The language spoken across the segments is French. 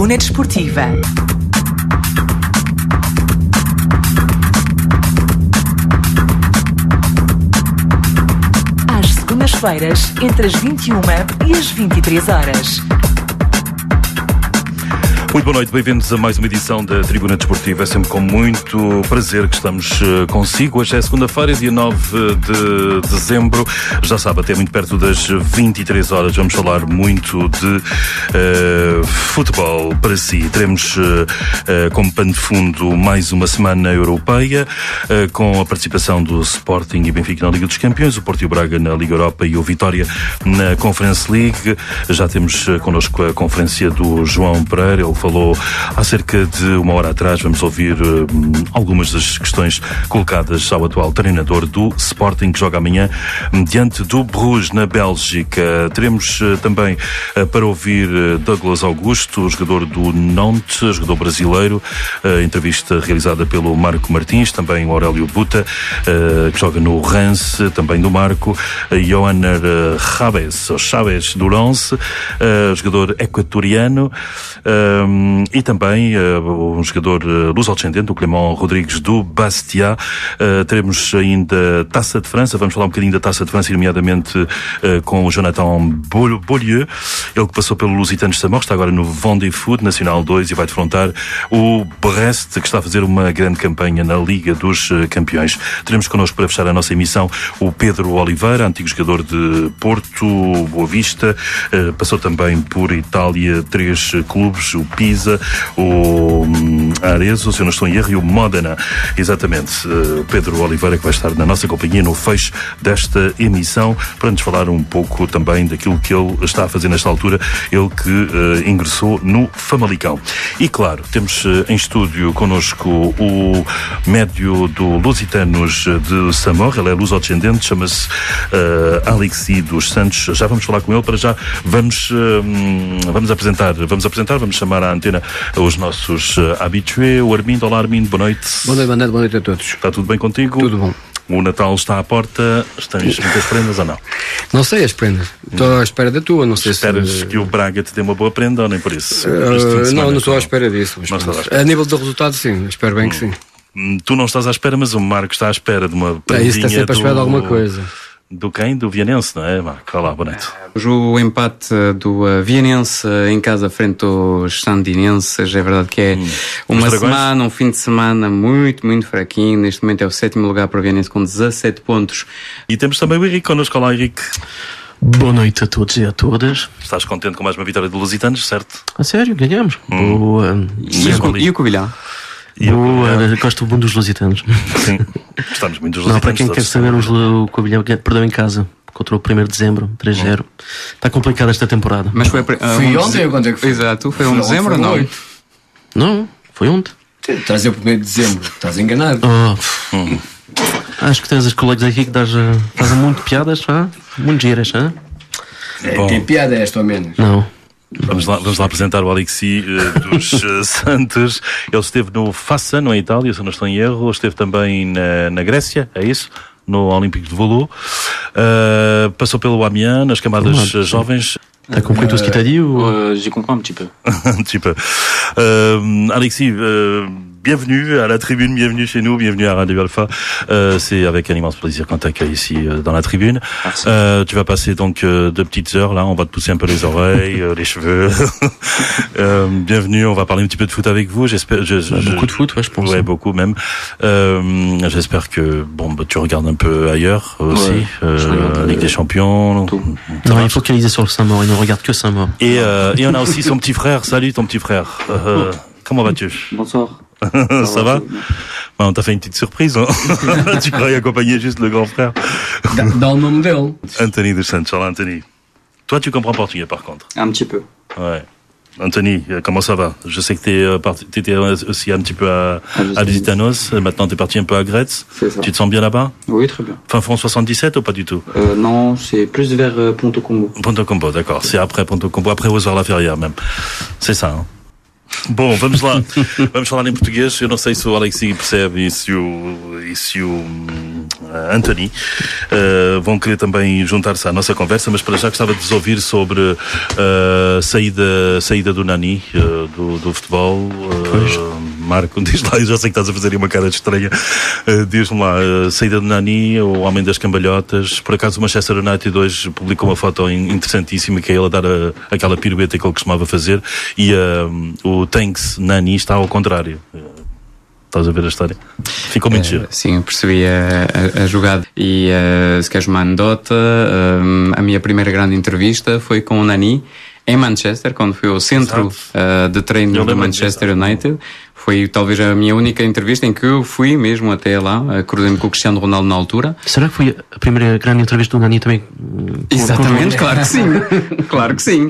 Tribuna Desportiva. Às segundas-feiras, entre as 21 e as 23 horas. Muito boa noite, bem-vindos a mais uma edição da Tribuna Desportiva. É sempre com muito prazer que estamos consigo. Hoje é segunda-feira, dia 9 de dezembro. Já sabe, até muito perto das 23 horas vamos falar muito de futebol para si. Teremos como pano de fundo mais uma semana europeia, com a participação do Sporting e Benfica na Liga dos Campeões, o Porto e o Braga na Liga Europa e o Vitória na Conference League. Já temos connosco a conferência do João Pereira. Ele falou há cerca de uma hora atrás. Vamos ouvir algumas das questões colocadas ao atual treinador do Sporting, que joga amanhã diante do Bruges, na Bélgica. Teremos também para ouvir Douglas Augusto, jogador do Nantes, jogador brasileiro, entrevista realizada pelo Marco Martins, também o Aurélio Buta, que joga no Reims, também do Marco, Johanner Chaves do Lens, jogador equatoriano, e também um jogador luso-descendente, o Clément Rodrigues do Bastia. Teremos ainda Taça de França, vamos falar um bocadinho da Taça de França, nomeadamente com o Jonathan Beaulieu, ele que passou pelo Lusitano de Samor, está agora no Vendée Foot Nacional 2 e vai defrontar o Brest, que está a fazer uma grande campanha na Liga dos Campeões. Teremos connosco para fechar a nossa emissão o Pedro Oliveira, antigo jogador de Porto, Boa Vista, passou também por Itália, 3 clubes, o Pisa, o Arezzo, se eu não estou em erro, e o Modena. Exatamente, Pedro Oliveira, que vai estar na nossa companhia no fecho desta emissão, para nos falar um pouco também daquilo que ele está a fazer nesta altura, ele que ingressou no Famalicão. E claro, temos em estúdio connosco o médio do Lusitanos de Samor, ele é luso-descendente, chama-se Alexis dos Santos. Já vamos falar com ele, para já vamos chamar à antena os nossos habitués. O Armindo. Olá, Armindo, boa noite. Boa noite a todos. Está tudo bem contigo? Tudo bom. O Natal está à porta. Tens muitas prendas ou não? Não sei as prendas. Estou à espera da tua, não sei. Esperas que o Braga te dê uma boa prenda ou nem por isso? Não estou à espera disso. A nível do resultado, sim. Espero bem que sim. Tu não estás à espera, mas o Marco está à espera de uma prendinha. Isso está sempre à espera de alguma coisa. Do quem? Do Vianense, não é, Marco? Olá, boa noite. O empate do Vianense em casa frente aos Sandinenses, é verdade que é uma semana, um fim de semana muito, muito fraquinho. Neste momento é o 7º lugar para o Vianense com 17 pontos. E temos também o Henrique connosco. Olá, Henrique. Boa noite a todos e a todas. Estás contente com mais uma vitória do Lusitanos, certo? A sério, ganhamos. E o Covilhã? Gosto muito dos lusitanos. Sim, gostamos muito dos lusitanos. Não, para quem quer saber, o Covilhã perdeu em casa contra o 1º de dezembro, 3-0. Está complicada esta temporada. Mas foi ontem ou quando é que foi? Exato, foi 1 de dezembro ou não? Não, foi ontem. Estás a 1º de dezembro, estás enganado. Acho que tens os colegas aqui que fazem muito piadas, muito giras. Tem piada esta ou menos? Não. Vamos lá apresentar o Alexis dos Santos. Ele esteve no Fassa, em Itália, se não estou em erro. Esteve também na Grécia, é isso? No Olympique de Volou. Passou pelo Amiens, nas camadas jovens. T'as compris tout ce qu'il t'a dit ou... J'ai compris un petit peu. Un petit peu. Alexis, bienvenue à la tribune, bienvenue chez nous, bienvenue à Radio Alpha. C'est avec un immense plaisir qu'on t'accueille ici dans la tribune. Tu vas passer donc 2 petites heures là, on va te pousser un peu les oreilles, les cheveux. Bienvenue, on va parler un petit peu de foot avec vous. J'espère. Beaucoup de foot, ouais, je pense. Ouais, beaucoup même. J'espère que tu regardes un peu ailleurs aussi, Ligue des Champions. Non, il faut focaliser sur le Saint-Maur. Il ne regarde que Saint-Maur. Et on a aussi son petit frère. Salut ton petit frère. Comment vas-tu? Bonsoir. Ça va? On t'a fait une petite surprise, hein? Tu croyais accompagner juste le grand frère. Dans le nom dele. Anthony dos Santos. Alors Anthony, toi tu comprends portugais par contre? Un petit peu. Ouais. Anthony, comment ça va? Je sais que t'étais aussi un petit peu à Lusitanos. Maintenant t'es parti un peu à Gretz. C'est ça. Tu te sens bien là-bas? Oui, très bien. Fin fond 77 ou pas du tout? Non, c'est plus vers Ponto Combo. Ponto Combo, d'accord. C'est après Ponto Combo, après Ozoir-la-Ferrière même. C'est ça, hein? Bom, vamos lá. Vamos falar em português. Eu não sei se o Alexis percebe e se o Anthony vão querer também juntar-se à nossa conversa, mas para já gostava de vos ouvir sobre a saída do Nani do futebol. Marco, diz lá, eu já sei que estás a fazer uma cara de estranha. Diz-me lá, a saída do Nani, o homem das cambalhotas. Por acaso o Manchester United hoje publicou uma foto interessantíssima, que é ele a dar aquela pirueta que ele costumava fazer, e o Thanks Nani está ao contrário. Estás a ver a história? Ficou muito giro. Sim, eu percebi a jogada. E se queres uma anedota, a minha primeira grande entrevista foi com o Nani em Manchester, quando foi ao centro de treino do Manchester United. Foi talvez a minha única entrevista em que eu fui mesmo até lá, cruzei-me com o Cristiano Ronaldo na altura. Será que foi a primeira grande entrevista do Nani também? Exatamente, claro que sim. Claro que sim.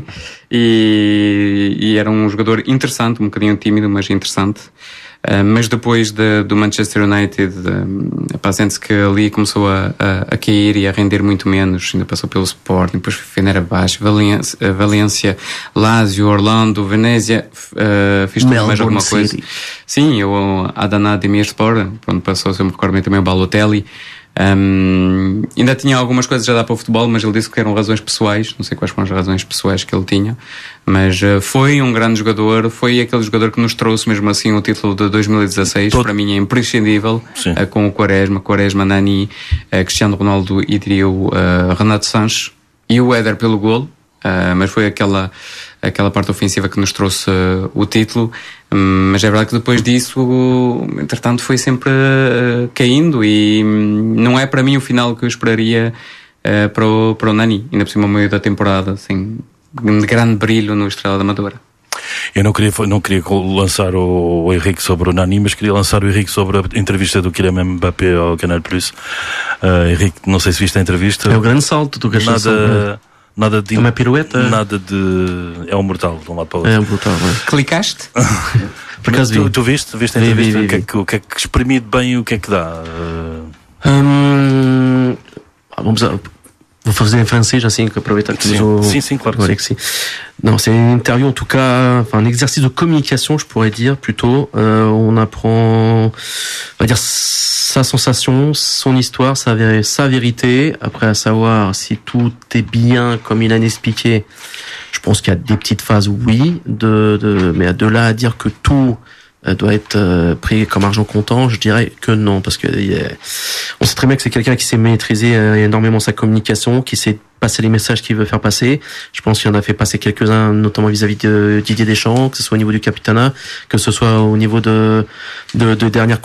E era um jogador interessante, um bocadinho tímido, mas interessante. Mas depois do Manchester United, sente-se que ali começou a cair e a render muito menos. Ainda passou pelo Sporting, depois foi Fenerbahçe, Valência, Lazio, Orlando, Venezia, fiz tudo mais alguma coisa. City. Sim, eu Adana Demirspor, onde passou, se eu me recordo bem, também o Balotelli. Ainda tinha algumas coisas a dar para o futebol, mas ele disse que eram razões pessoais. Não sei quais foram as razões pessoais que ele tinha, mas foi um grande jogador. Foi aquele jogador que nos trouxe mesmo assim o título de 2016. Para mim é imprescindível, com o Quaresma, Nani, Cristiano Ronaldo e diria o Renato Sanches e o Éder pelo golo. Mas foi aquela parte ofensiva que nos trouxe o título. Mas é verdade que depois disso, entretanto, foi sempre caindo, e não é para mim o final que eu esperaria para o Nani, ainda por cima ao meio da temporada, assim, de grande brilho no Estrela da Amadora. Eu não queria lançar o Henrique sobre o Nani, mas queria lançar o Henrique sobre a entrevista do Kylian Mbappé ao Canal+. Henrique, não sei se viste a entrevista. É o grande salto do Gastão. Nada de... Uma pirueta? Nada de... É um mortal, de um lado para o outro. É um brutal, é. Clicaste? Por acaso vi. Tu viste a entrevista? Vi. O que é que exprimido bem, o que é que dá? Vou fazer em français, assim, que aproveitar que sim, claro que sim. Non, c'est une interview, en tout cas, enfin, un exercice de communication, je pourrais dire, plutôt. On apprend, on va dire, sa sensation, son histoire, sa vérité. Après, à savoir si tout est bien, comme il a expliqué. Je pense qu'il y a des petites phases, oui, mais de là à dire que tout doit être pris comme argent comptant, je dirais que non, parce que on sait très bien que c'est quelqu'un qui sait maîtriser énormément sa communication, qui sait passer les messages qu'il veut faire passer. Je pense qu'il en a fait passer quelques-uns, notamment vis-à-vis de Didier Deschamps, que ce soit au niveau du Capitana, que ce soit au niveau de dernières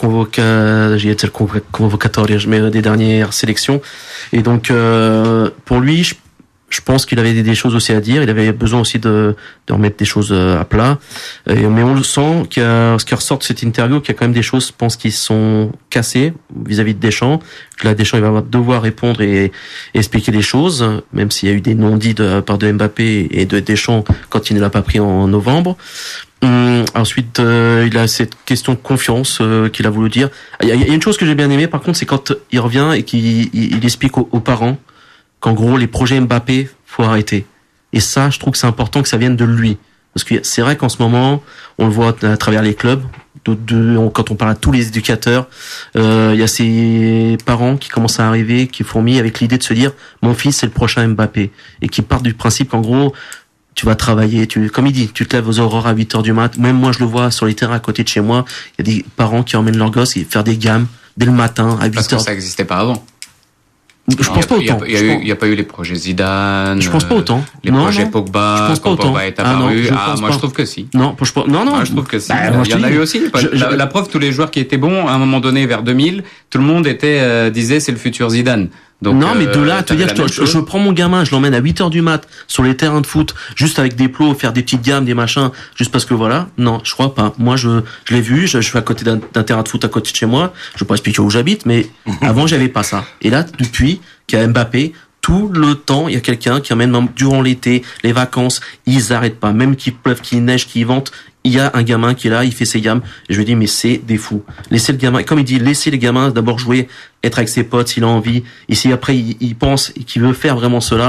convocatorias, mais des dernières sélections. Et donc, pour lui, je pense qu'il avait des choses aussi à dire. Il avait besoin aussi de remettre des choses à plat. Mais on le sent ce qui ressort de cette interview, qu'il y a quand même des choses, je pense, qui sont cassées vis-à-vis de Deschamps. Là, Deschamps, il va devoir répondre et expliquer les choses, même s'il y a eu des non-dits de part de Mbappé et de Deschamps quand il ne l'a pas pris en novembre. Ensuite, il a cette question de confiance qu'il a voulu dire. Il y a une chose que j'ai bien aimé, par contre, c'est quand il revient et qu'il explique aux parents qu'en gros, les projets Mbappé, faut arrêter. Et ça, je trouve que c'est important que ça vienne de lui. Parce que c'est vrai qu'en ce moment, on le voit à travers les clubs, quand on parle à tous les éducateurs, il y a ces parents qui commencent à arriver, qui fourmillent avec l'idée de se dire, mon fils, c'est le prochain Mbappé. Et qui partent du principe qu'en gros, tu vas travailler, comme il dit, tu te lèves aux aurores à 8h du mat. Même moi, je le vois sur les terrains à côté de chez moi. Il y a des parents qui emmènent leurs gosses et faire des gammes dès le matin à 8h. Parce que ça n'existait pas avant. Je pense pas autant. Il n'y a pas eu les projets Zidane. Je pense pas autant. Les projets Pogba. Je pense pas autant. Pogba est apparu. Moi, je trouve que si. Non, je trouve que si. Il y en a eu aussi. La preuve, tous les joueurs qui étaient bons, à un moment donné, vers 2000, tout le monde disait c'est le futur Zidane. Donc, non, mais de là à te dire, je prends mon gamin, je l'emmène à 8h du mat sur les terrains de foot, juste avec des plots, faire des petites gammes, des machins, juste parce que voilà. Non, je crois pas. Moi, je l'ai vu, je suis à côté d'un terrain de foot à côté de chez moi. Je vais pas expliquer où j'habite, mais avant, j'avais pas ça. Et là, depuis qu'il y a Mbappé, tout le temps, il y a quelqu'un qui emmène, durant l'été, les vacances, ils arrêtent pas. Même qu'il pleuve, qu'il neige, qu'il vente, il y a un gamin qui est là, il fait ses gammes. Et je lui dis, mais c'est des fous. Laissez le gamin, comme il dit, laissez les gamins d'abord jouer, être avec ses potes s'il a envie. Et si après il pense et qu'il veut faire vraiment cela,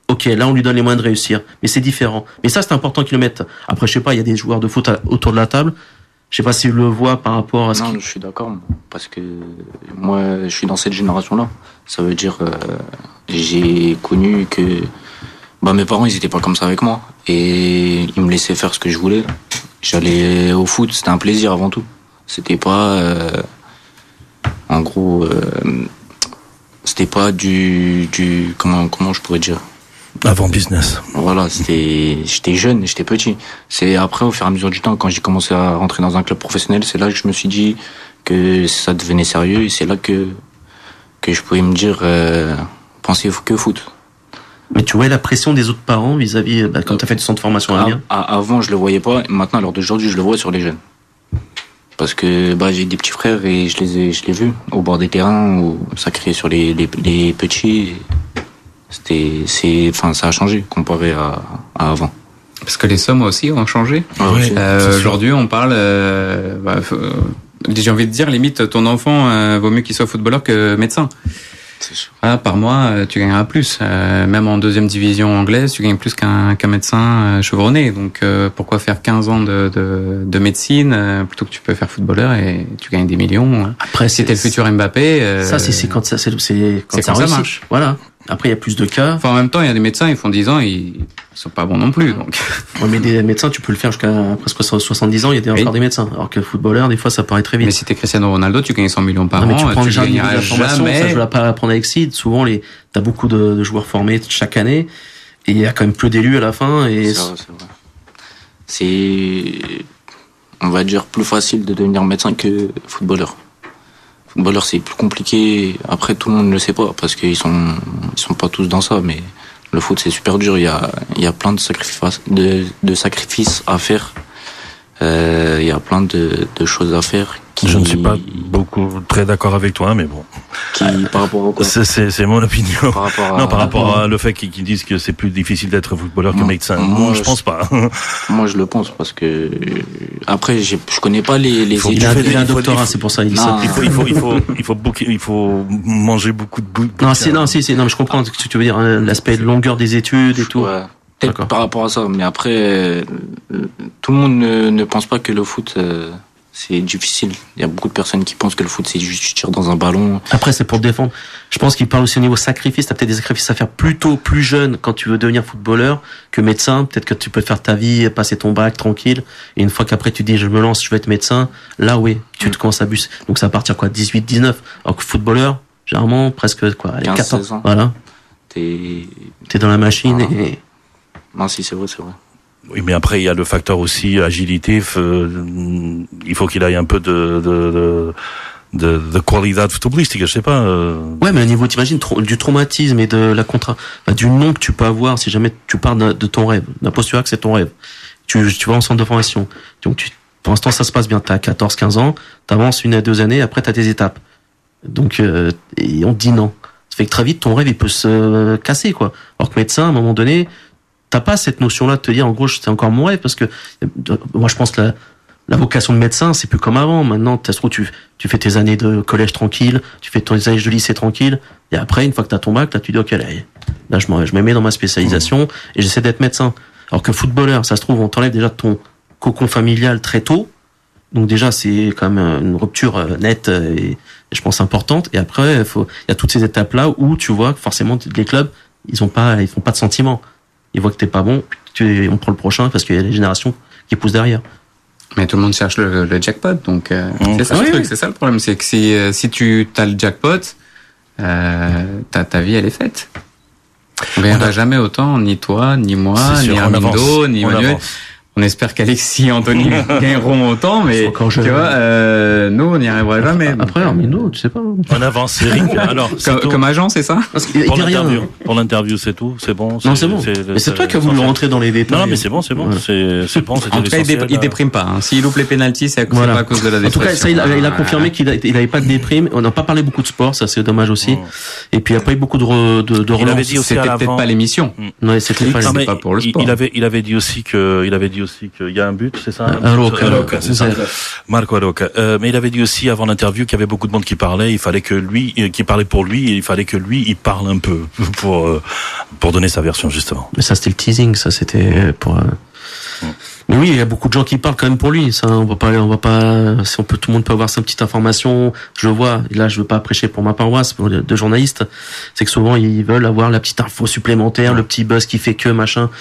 ok, là on lui donne les moyens de réussir, mais c'est différent. Mais ça c'est important qu'ils le mettent. Après je sais pas, il y a des joueurs de foot autour de la table. Je sais pas s'ils le voient par rapport à ce Non, je suis d'accord, parce que moi je suis dans cette génération-là. Ça veut dire j'ai connu que mes parents ils étaient pas comme ça avec moi et ils me laissaient faire ce que je voulais. J'allais au foot, c'était un plaisir avant tout. C'était pas en gros c'était pas du comment je pourrais dire, avant business. voilà, j'étais jeune, j'étais petit. C'est après, au fur et à mesure du temps, quand j'ai commencé à rentrer dans un club professionnel, c'est là que je me suis dit que ça devenait sérieux et c'est là que je pouvais me dire penser que foot. Mais tu vois la pression des autres parents vis-à-vis quand tu as fait du centre de formation à Amiens. Avant je le voyais pas, maintenant à l'heure d'aujourd'hui je le vois sur les jeunes. Parce que j'ai des petits frères et je l'ai vu au bord des terrains où ça criait sur les petits. Ça a changé comparé à avant. Parce que les sommes aussi ont changé. Oui, aujourd'hui, on parle. J'ai envie de dire, limite, ton enfant vaut mieux qu'il soit footballeur que médecin. C'est sûr. Par mois, tu gagneras plus. Même en 2e division anglaise, tu gagnes plus qu'un médecin chevronné. Donc, pourquoi faire 15 ans de médecine plutôt que tu peux faire footballeur et tu gagnes des millions. Après, si t'es le futur Mbappé. Ça, c'est quand ça marche. Voilà. Après, il y a plus de cas. Enfin, en même temps, il y a des médecins, ils font 10 ans, ils sont pas bons non plus, donc. Ouais, mais des médecins, tu peux le faire jusqu'à presque 70 ans, il y a encore des médecins. Alors que footballeur, des fois, ça paraît très vite. Mais si t'es Cristiano Ronaldo, tu gagnes 100 millions par an, mais tu prends déjà une gagneras formation, jamais. ça, je vais pas apprendre avec Sid. Souvent, t'as beaucoup de joueurs formés chaque année, et il y a quand même peu d'élus à la fin, et. C'est vrai. C'est, on va dire, plus facile de devenir médecin que footballeur. Footballeur, c'est plus compliqué. Après, tout le monde ne le sait pas parce qu'ils sont pas tous dans ça. Mais le foot, c'est super dur. Il y a plein de sacrifices à faire. Il y a plein de choses à faire. Je ne suis pas très d'accord avec toi, mais bon. Par rapport à quoi ? C'est mon opinion. Par rapport à le fait qu'ils disent que c'est plus difficile d'être footballeur que médecin. Moi, je pense pas. Moi, je le pense parce que après, je connais pas les études. Il a un doctorat, c'est pour ça il dit ça. Il faut manger beaucoup de bouilles. Non, mais je comprends ce que tu veux dire, l'aspect de longueur des études et tout. Ouais. Peut-être par rapport à ça, mais après, tout le monde ne pense pas que le foot c'est difficile. Il y a beaucoup de personnes qui pensent que le foot c'est juste tu tires dans un ballon. Après c'est pour défendre. Je pense qu'il parle aussi au niveau sacrifice. T'as peut-être des sacrifices à faire plus jeune quand tu veux devenir footballeur que médecin. Peut-être que tu peux faire ta vie, passer ton bac tranquille. Et une fois qu'après tu dis je me lance, je veux être médecin. Là oui, tu te commences à abuser. Donc ça va partir 18, 19. Alors que footballeur, généralement presque 14 ans. Voilà. T'es dans la machine et. Non, si c'est vrai. Oui, mais après il y a le facteur aussi agilité. Il faut qu'il aille un peu de qualité footballistique, je sais pas. Ouais, mais au niveau, t'imagines, du traumatisme et de la du nom que tu peux avoir si jamais tu pars de ton rêve, d'un postulat que c'est ton rêve. Tu vas en centre de formation. Donc pour l'instant ça se passe bien. T'as 14-15 ans, t'avances 1 à 2 années, après t'as tes étapes. Donc et on te dit non. Ça fait que très vite ton rêve il peut se casser quoi. Alors que médecin à un moment donné t'as pas cette notion-là de te dire, en gros, c'est encore mon rêve, parce que, moi, je pense que la vocation de médecin, c'est plus comme avant. Maintenant, tu fais tes années de collège tranquille, tu fais tes années de lycée tranquille, et après, une fois que t'as ton bac, là, tu dis, ok, là, je me mets dans ma spécialisation, et j'essaie d'être médecin. Alors que footballeur, ça se trouve, on t'enlève déjà ton cocon familial très tôt. Donc déjà, c'est quand même une rupture nette et je pense importante. Et après, il y a toutes ces étapes-là où tu vois que forcément, les clubs, ils font pas de sentiments. Ils voient que t'es pas bon, on prend le prochain parce qu'il y a les générations qui poussent derrière. Mais tout le monde cherche le jackpot, donc c'est ça le truc, c'est ça le problème, c'est que si tu as le jackpot, ta vie elle est faite. On gagnera jamais autant, ni toi, ni moi, ni Armindo, ni Emmanuel. On espère qu'Alexis et Anthony gagneront autant, mais tu vois, nous on n'y arrivera jamais. Après Armindo, tu sais pas. On avance, Eric. Alors, comme agent, c'est ça? Pour l'interview, c'est tout, c'est bon. Non, c'est bon. Mais c'est toi qui as voulu rentrer dans les détails. Non, mais c'est bon. C'est bon. En tout cas, il déprime pas. S'il loupe les pénaltys, c'est pas à cause de la dépression. En tout cas, ça, il a confirmé qu'il avait pas de déprime. On n'a pas parlé beaucoup de sport, ça c'est dommage aussi. Et puis il n'y a pas eu beaucoup de relance. C'était peut-être pas l'émission. Non, c'était pas pour le sport. Il avait dit aussi aussi qu'il y a un but, c'est ça? Aroca, c'est ça. Marco Aroca. Mais il avait dit aussi avant l'interview qu'il y avait beaucoup de monde qui parlait. Il fallait que lui, qui parlait pour lui, il fallait que lui, il parle un peu pour donner sa version justement. Mais ça c'était le teasing, ça c'était pour. Mais oui, il y a beaucoup de gens qui parlent quand même pour lui. Ça, on va pas. Si tout le monde peut avoir sa petite information. Je le vois. Et là, je veux pas prêcher pour ma paroisse, pour de journalistes. C'est que souvent ils veulent avoir la petite info supplémentaire, le petit buzz qui fait que machin.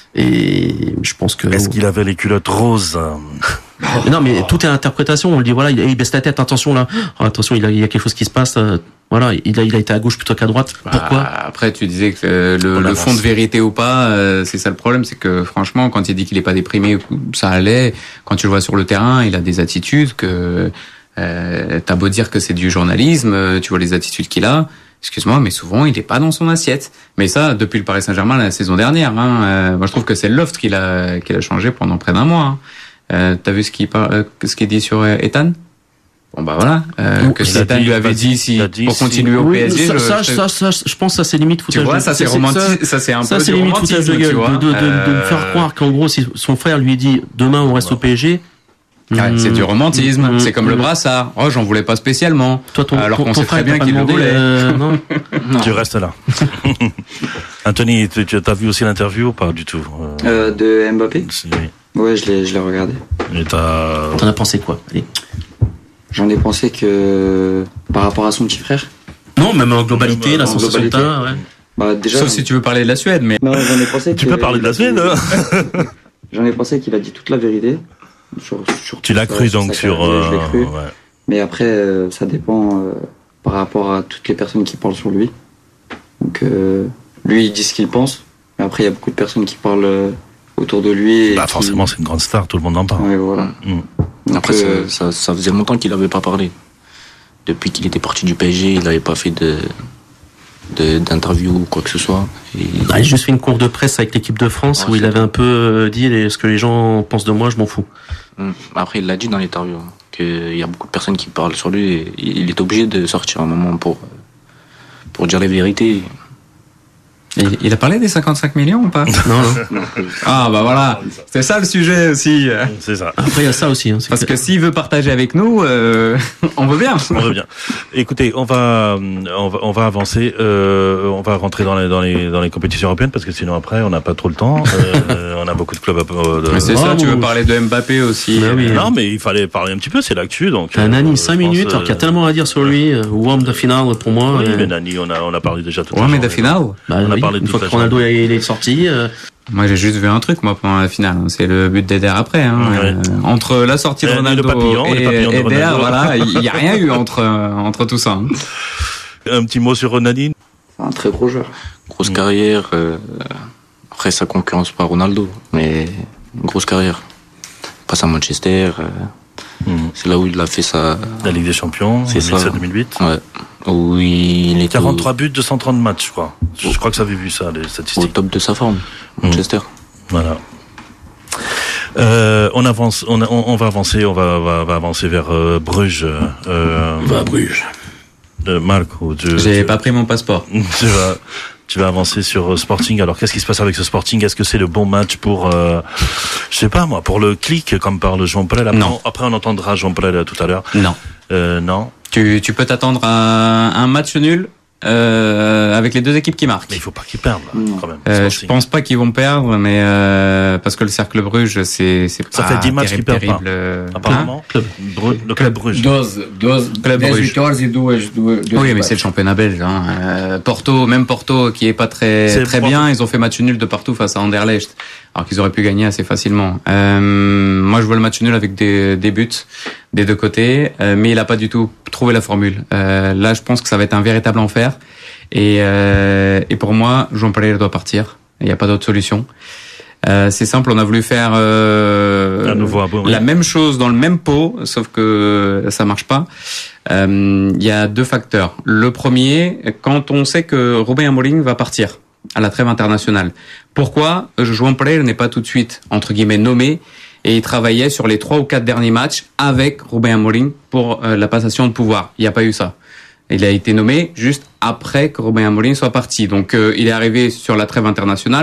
Et je pense que. Est-ce qu'il avait les culottes roses? Non, mais tout est interprétation. On le dit, voilà, il baisse la tête. Attention là. Attention, il y a quelque chose qui se passe. Voilà, il a été à gauche plutôt qu'à droite. Pourquoi? Après, tu disais que le fond de vérité ou pas, c'est ça le problème, c'est que franchement, quand il dit qu'il est pas déprimé, ça allait. Quand tu le vois sur le terrain, il a des attitudes que t'as beau dire que c'est du journalisme, tu vois les attitudes qu'il a. Excuse-moi, mais souvent il est pas dans son assiette. Mais ça, depuis le Paris Saint-Germain la saison dernière. Moi, je trouve que c'est le loft qu'il a changé pendant près d'un mois. T'as vu ce qu'il dit sur Ethan? Bon bah voilà, que Zidane lui avait dit pour continuer au PSG. Je pense que ça c'est limite foutage. Tu vois, ça c'est romantique, ça c'est un peu c'est limite foutage de gueule de me faire croire qu'en gros si son frère lui dit demain on reste au PSG. Ouais, c'est du romantisme, c'est comme le brassard. Oh, j'en voulais pas spécialement. Toi, alors qu'on sait très bien qu'il le voulait. Non. Tu restes là. Anthony, tu as vu aussi l'interview ou pas du tout? De Mbappé? Ouais, je l'ai regardé. Et t'en as pensé quoi? Allez. J'en ai pensé que par rapport à son petit frère. Non, même en globalité, la sensation que t'as, ouais. Bah, déjà, sauf si tu veux parler de la Suède, mais. Non, j'en ai pensé. Tu peux parler de la Suède. J'en ai pensé qu'il a dit toute la vérité. Tu l'as cru donc sur. Je l'ai cru. Ouais. Mais après, ça dépend par rapport à toutes les personnes qui parlent sur lui. Donc, lui, il dit ce qu'il pense. Mais après, il y a beaucoup de personnes qui parlent autour de lui. Bah, forcément, c'est une grande star, tout le monde en parle. Ouais, voilà. Donc, après, ça faisait longtemps qu'il n'avait pas parlé. Depuis qu'il était parti du PSG, il n'avait pas fait d'interview ou quoi que ce soit. Il a juste fait une conf de presse avec l'équipe de France où il avait un peu dit ce que les gens pensent de moi, je m'en fous. Après, il l'a dit dans l'interview qu'il y a beaucoup de personnes qui parlent sur lui et il est obligé de sortir un moment pour dire les vérités. Il a parlé des 55 millions ou pas? Non. Ah bah voilà, c'est ça le sujet aussi. C'est ça. Après il y a ça aussi. Parce que s'il veut partager avec nous, on veut bien. On veut bien. Écoutez, on va avancer. On va rentrer dans les compétitions européennes parce que sinon après on n'a pas trop le temps. On a beaucoup de clubs. Mais c'est ça. Tu veux parler de Mbappé aussi? Oui. Non, mais il fallait parler un petit peu. C'est l'actu donc. Nani 5 minutes. Alors qu'il y a tellement à dire sur lui. Warm de finale pour moi. Oui, mais Nani, on a parlé déjà tout à l'heure. Ouais, mais de finale. Une fois que Ronaldo il est sorti. Moi j'ai juste vu un truc pendant la finale, c'est le but d'Eder après. Entre la sortie de Ronaldo et Eder, voilà, il n'y a rien eu entre tout ça. Un petit mot sur Ronaldinho. Un très gros joueur. Grosse carrière. Après sa concurrence pas Ronaldo, mais une grosse carrière. Passe à Manchester. C'est là où il a fait la Ligue des Champions, 2007-2008. Ouais. Où il est 43 buts, 230 matchs, je crois. Je crois que ça avait vu ça, les statistiques. Au top de sa forme, Manchester. Voilà. On avance, on va avancer, on va avancer vers Bruges. Va à Bruges. Marco, j'ai pas pris mon passeport. Tu vas avancer sur Sporting. Alors, qu'est-ce qui se passe avec ce Sporting? Est-ce que c'est le bon match pour, je sais pas moi, pour le clic, comme parle Jean Prel? Non. Après, on entendra Jean Prel tout à l'heure. Non. Non. Tu peux t'attendre à un match nul avec les deux équipes qui marquent. Mais il faut pas qu'ils perdent quand même. Je pense pas qu'ils vont perdre, mais parce que le Cercle Bruges, c'est ça pas fait 10 matchs qu'ils perdent pas. Apparemment, le club Bruges. Oui, mais c'est le championnat belge. Porto qui est pas très bien, ils ont fait match nul de partout face à Anderlecht, alors qu'ils auraient pu gagner assez facilement. Moi, je vois le match nul avec des buts des deux côtés, mais il a pas du tout trouvé la formule. Là, je pense que ça va être un véritable enfer. Et pour moi, Jean Pereira doit partir. Il n'y a pas d'autre solution. C'est simple, on a voulu faire la même chose dans le même pot, sauf que ça marche pas. Il y a deux facteurs. Le premier, quand on sait que Rubén Amorim va partir à la trêve internationale, pourquoi João Pereira n'est pas tout de suite, entre guillemets, nommé, et il travaillait sur les 3 ou 4 derniers matchs avec Rubén Amorim pour la passation de pouvoir. Il n'y a pas eu ça. Il a été nommé juste après que Rubén Amorim soit parti. Donc il est arrivé sur la trêve internationale.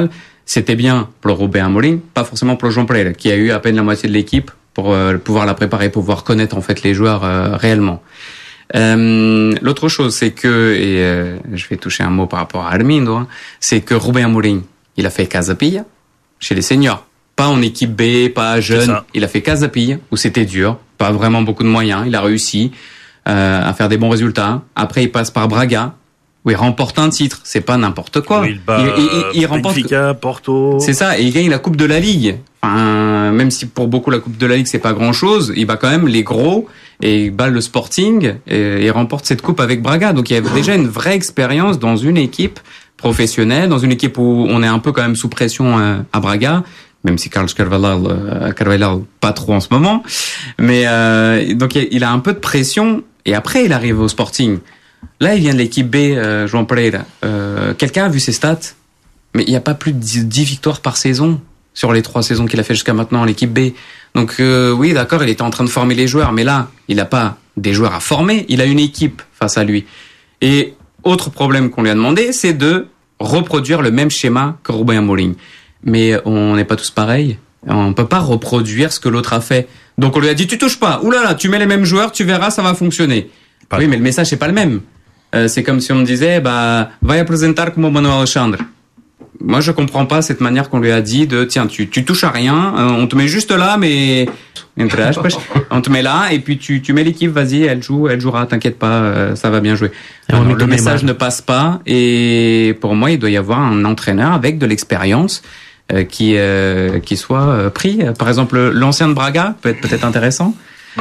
c'était bien pour Rubén Amorim, pas forcément pour João Pereira, qui a eu à peine la moitié de l'équipe pour pouvoir la préparer, pour pouvoir connaître en fait les joueurs réellement. L'autre chose, c'est que, et je vais toucher un mot par rapport à Armindo, hein, c'est que Rubén Amorim, il a fait Casa Pia chez les seniors, pas en équipe B, pas jeune, il a fait Casa Pia où c'était dur, pas vraiment beaucoup de moyens, il a réussi à faire des bons résultats. Après, il passe par Braga, où il remporte un titre, c'est pas n'importe quoi. Oui, il remporte Benfica, Porto. C'est ça, et il gagne la Coupe de la Ligue. Enfin, même si pour beaucoup la Coupe de la Ligue c'est pas grand-chose, il bat quand même les gros et il bat le Sporting et il remporte cette coupe avec Braga. Donc il y a déjà une vraie expérience dans une équipe professionnelle, dans une équipe où on est un peu quand même sous pression à Braga, même si Carlos Carvalhal pas trop en ce moment. Mais donc il a un peu de pression et après il arrive au Sporting. Là, il vient de l'équipe B, João Pereira. Quelqu'un a vu ses stats? Mais il n'y a pas plus de 10 victoires par saison sur les 3 saisons qu'il a fait jusqu'à maintenant en l'équipe B. Donc oui, d'accord, il était en train de former les joueurs, mais là, il n'a pas des joueurs à former, il a une équipe face à lui. Et autre problème qu'on lui a demandé, c'est de reproduire le même schéma que Rubén Amorim. Mais on n'est pas tous pareils. On ne peut pas reproduire ce que l'autre a fait. Donc on lui a dit, tu touches pas. Ouh là là, tu mets les mêmes joueurs, tu verras, ça va fonctionner. Oui, mais le message c'est pas le même. C'est comme si on me disait, vai apresentar como Manuel Alexandre. Moi, je comprends pas cette manière qu'on lui a dit de, tiens, tu touches à rien, on te met juste là, mais on te met là et puis tu mets l'équipe, vas-y, elle jouera, t'inquiète pas, ça va bien jouer. Alors, le message ne passe pas et pour moi, il doit y avoir un entraîneur avec de l'expérience qui soit pris. Par exemple, l'ancien de Braga peut être peut-être intéressant.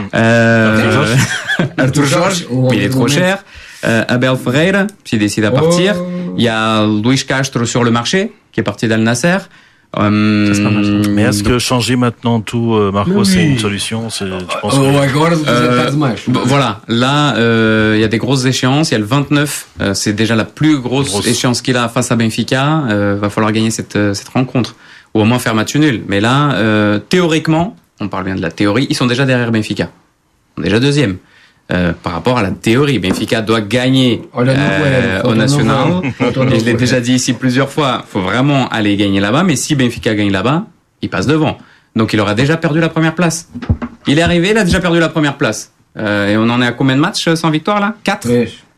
Arthur Jorge, il est trop cher. Abel Ferreira, s'il décide à partir. Il y a Luis Castro sur le marché, qui est parti d'Al Nasser. Mais est-ce que changer maintenant tout, Marco, c'est une solution? Voilà, là, il y a des grosses échéances. Il y a le 29, c'est déjà la plus grosse échéance qu'il a face à Benfica. Va falloir gagner cette rencontre, ou au moins faire match nul. Mais là, théoriquement, on parle bien de la théorie, ils sont déjà derrière Benfica. Ils sont déjà deuxième. Par rapport à la théorie, Benfica doit gagner au Nacional. Et je l'ai déjà dit ici plusieurs fois, faut vraiment aller gagner là-bas. Mais si Benfica gagne là-bas, il passe devant. Donc il aura déjà perdu la première place. Il est arrivé, il a déjà perdu la première place. Et on en est à combien de matchs sans victoire là? 4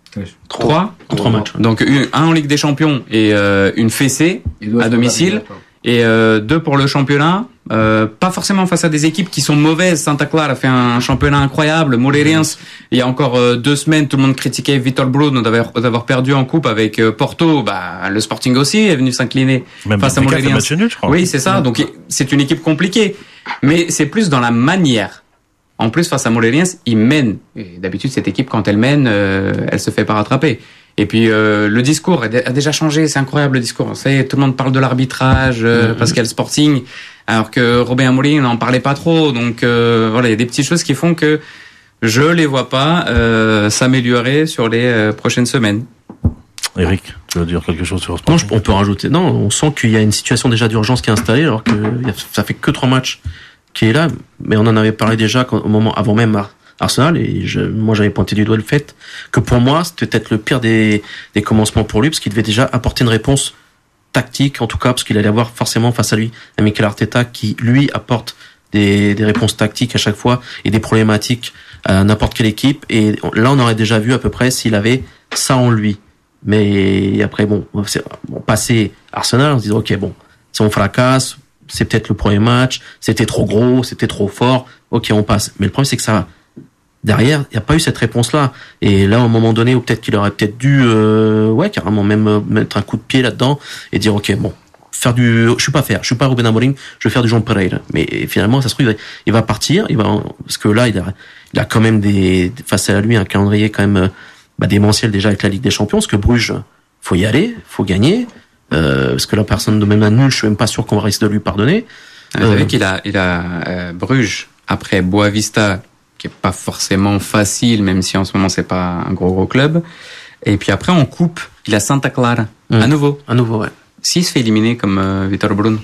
3 matchs. Donc un en Ligue des Champions et une fessée à domicile. Et 2 pour le championnat, pas forcément face à des équipes qui sont mauvaises. Santa Clara a fait un championnat incroyable. Moreirense, il y a encore 2 semaines, tout le monde critiquait Vitor Bruno d'avoir perdu en coupe avec Porto. Le Sporting aussi est venu s'incliner face à Moreirense. Oui, c'est ça. Donc c'est une équipe compliquée, mais c'est plus dans la manière. En plus, face à Moreirense, ils mènent. Et d'habitude, cette équipe, quand elle mène, elle se fait pas rattraper. Et puis le discours a déjà changé, c'est incroyable le discours. Tout le monde parle de l'arbitrage parce qu'il y a le Sporting, alors que Rubén Amorim n'en parlait pas trop. Donc voilà, il y a des petites choses qui font que je les vois pas s'améliorer sur les prochaines semaines. Eric, tu veux dire quelque chose sur ce point? Non, on peut rajouter. Non, on sent qu'il y a une situation déjà d'urgence qui est installée, alors que ça fait que 3 matchs qui est là. Mais on en avait parlé déjà au moment avant même Arsenal, et moi j'avais pointé du doigt le fait que pour moi c'était peut-être le pire des commencements pour lui, parce qu'il devait déjà apporter une réponse tactique, en tout cas parce qu'il allait avoir forcément face à lui un Mikel Arteta qui lui apporte des réponses tactiques à chaque fois et des problématiques à n'importe quelle équipe, et là on aurait déjà vu à peu près s'il avait ça en lui. Mais après passer Arsenal, on se dit ok, bon, si on fracasse, c'est peut-être le premier match, c'était trop gros, c'était trop fort, ok, on passe. Mais le problème c'est que ça, derrière, il n'y a pas eu cette réponse-là. Et là, à un moment donné, où peut-être qu'il aurait peut-être dû, carrément même mettre un coup de pied là-dedans et dire, ok, bon, je suis pas Rubén Amorim, je vais faire du João Pereira. Mais finalement, ça se trouve, il va partir, parce que là, il a quand même face à lui, un calendrier quand même, démentiel déjà avec la Ligue des Champions, parce que Bruges, faut y aller, faut gagner, parce que là, personne, même un nul, je suis même pas sûr qu'on va risquer de lui pardonner. Vous savez qu'il a Bruges, après Boavista, qui est pas forcément facile, même si en ce moment c'est pas un gros club. Et puis après, en coupe, il a Santa Clara. À nouveau, ouais. S'il se fait éliminer comme Vitor Bruno,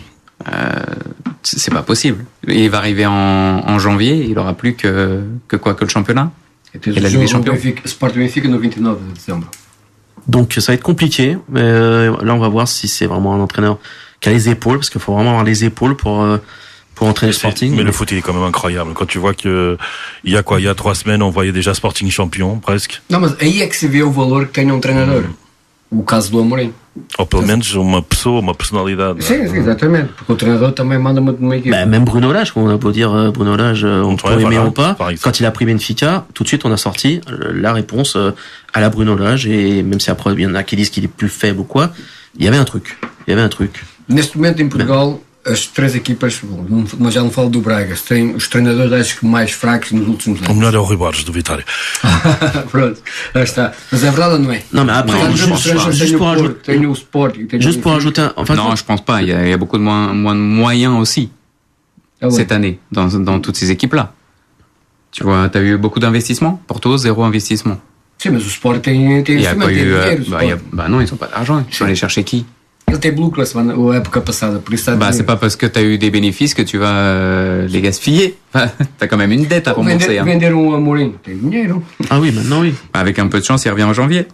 c'est pas possible. Il va arriver en janvier, il aura plus que le championnat. Et la Ligue des Champions. Sporting Benfica no 29 de décembre. Donc ça va être compliqué, mais là on va voir si c'est vraiment un entraîneur qui a les épaules, parce qu'il faut vraiment avoir les épaules pour entraîner le Sporting. Mais le foot, il est quand même incroyable. Quand tu vois que il y a 3 semaines, on voyait déjà Sporting champion, presque. Não, mas aí é que se vê o valor que tem um treinador. O caso do Amorim. Ou pelo menos uma pessoa, uma personalidade. Sim, exatamente. Porque o treinador também manda muito numa équipe. Bah, même Bruno Lage, on a beau dire Bruno Lage, on peut aimer ou pas. Quand il a pris Benfica, tout de suite on a sorti la réponse à la Bruno Lage, et même si après il y en a qui disent qu'il est plus faible ou quoi, il y avait un truc. Neste momento em Portugal, as 3 equipas, mas já não falo do Braga, têm os treinadores acho que mais fracos nos últimos anos. O melhor é o Rui Borges do Vitória. Pronto, lá está. Mas é verdade ou não é? Non, mais après, juste pour ajouter, non, je pense pas. Il y a beaucoup de moins de moyens aussi cette année dans toutes ces équipes-là. Tu vois, t'as eu beaucoup d'investissements. Porto, 0 investissement. Sim, mas o Sporting tem Il y a pas eu. dinheiro. Non, ils ont pas d'argent. Ils sont allés chercher qui? Ele tem lucro a época passada, por isso está c'est pas parce que t'as eu des bénéfices que tu vas les gaspiller. T'as quand même une dette à rembourser. Vender Amorim, tem dinheiro. Ah oui, maintenant oui. Avec un peu de chance, il revient en janvier.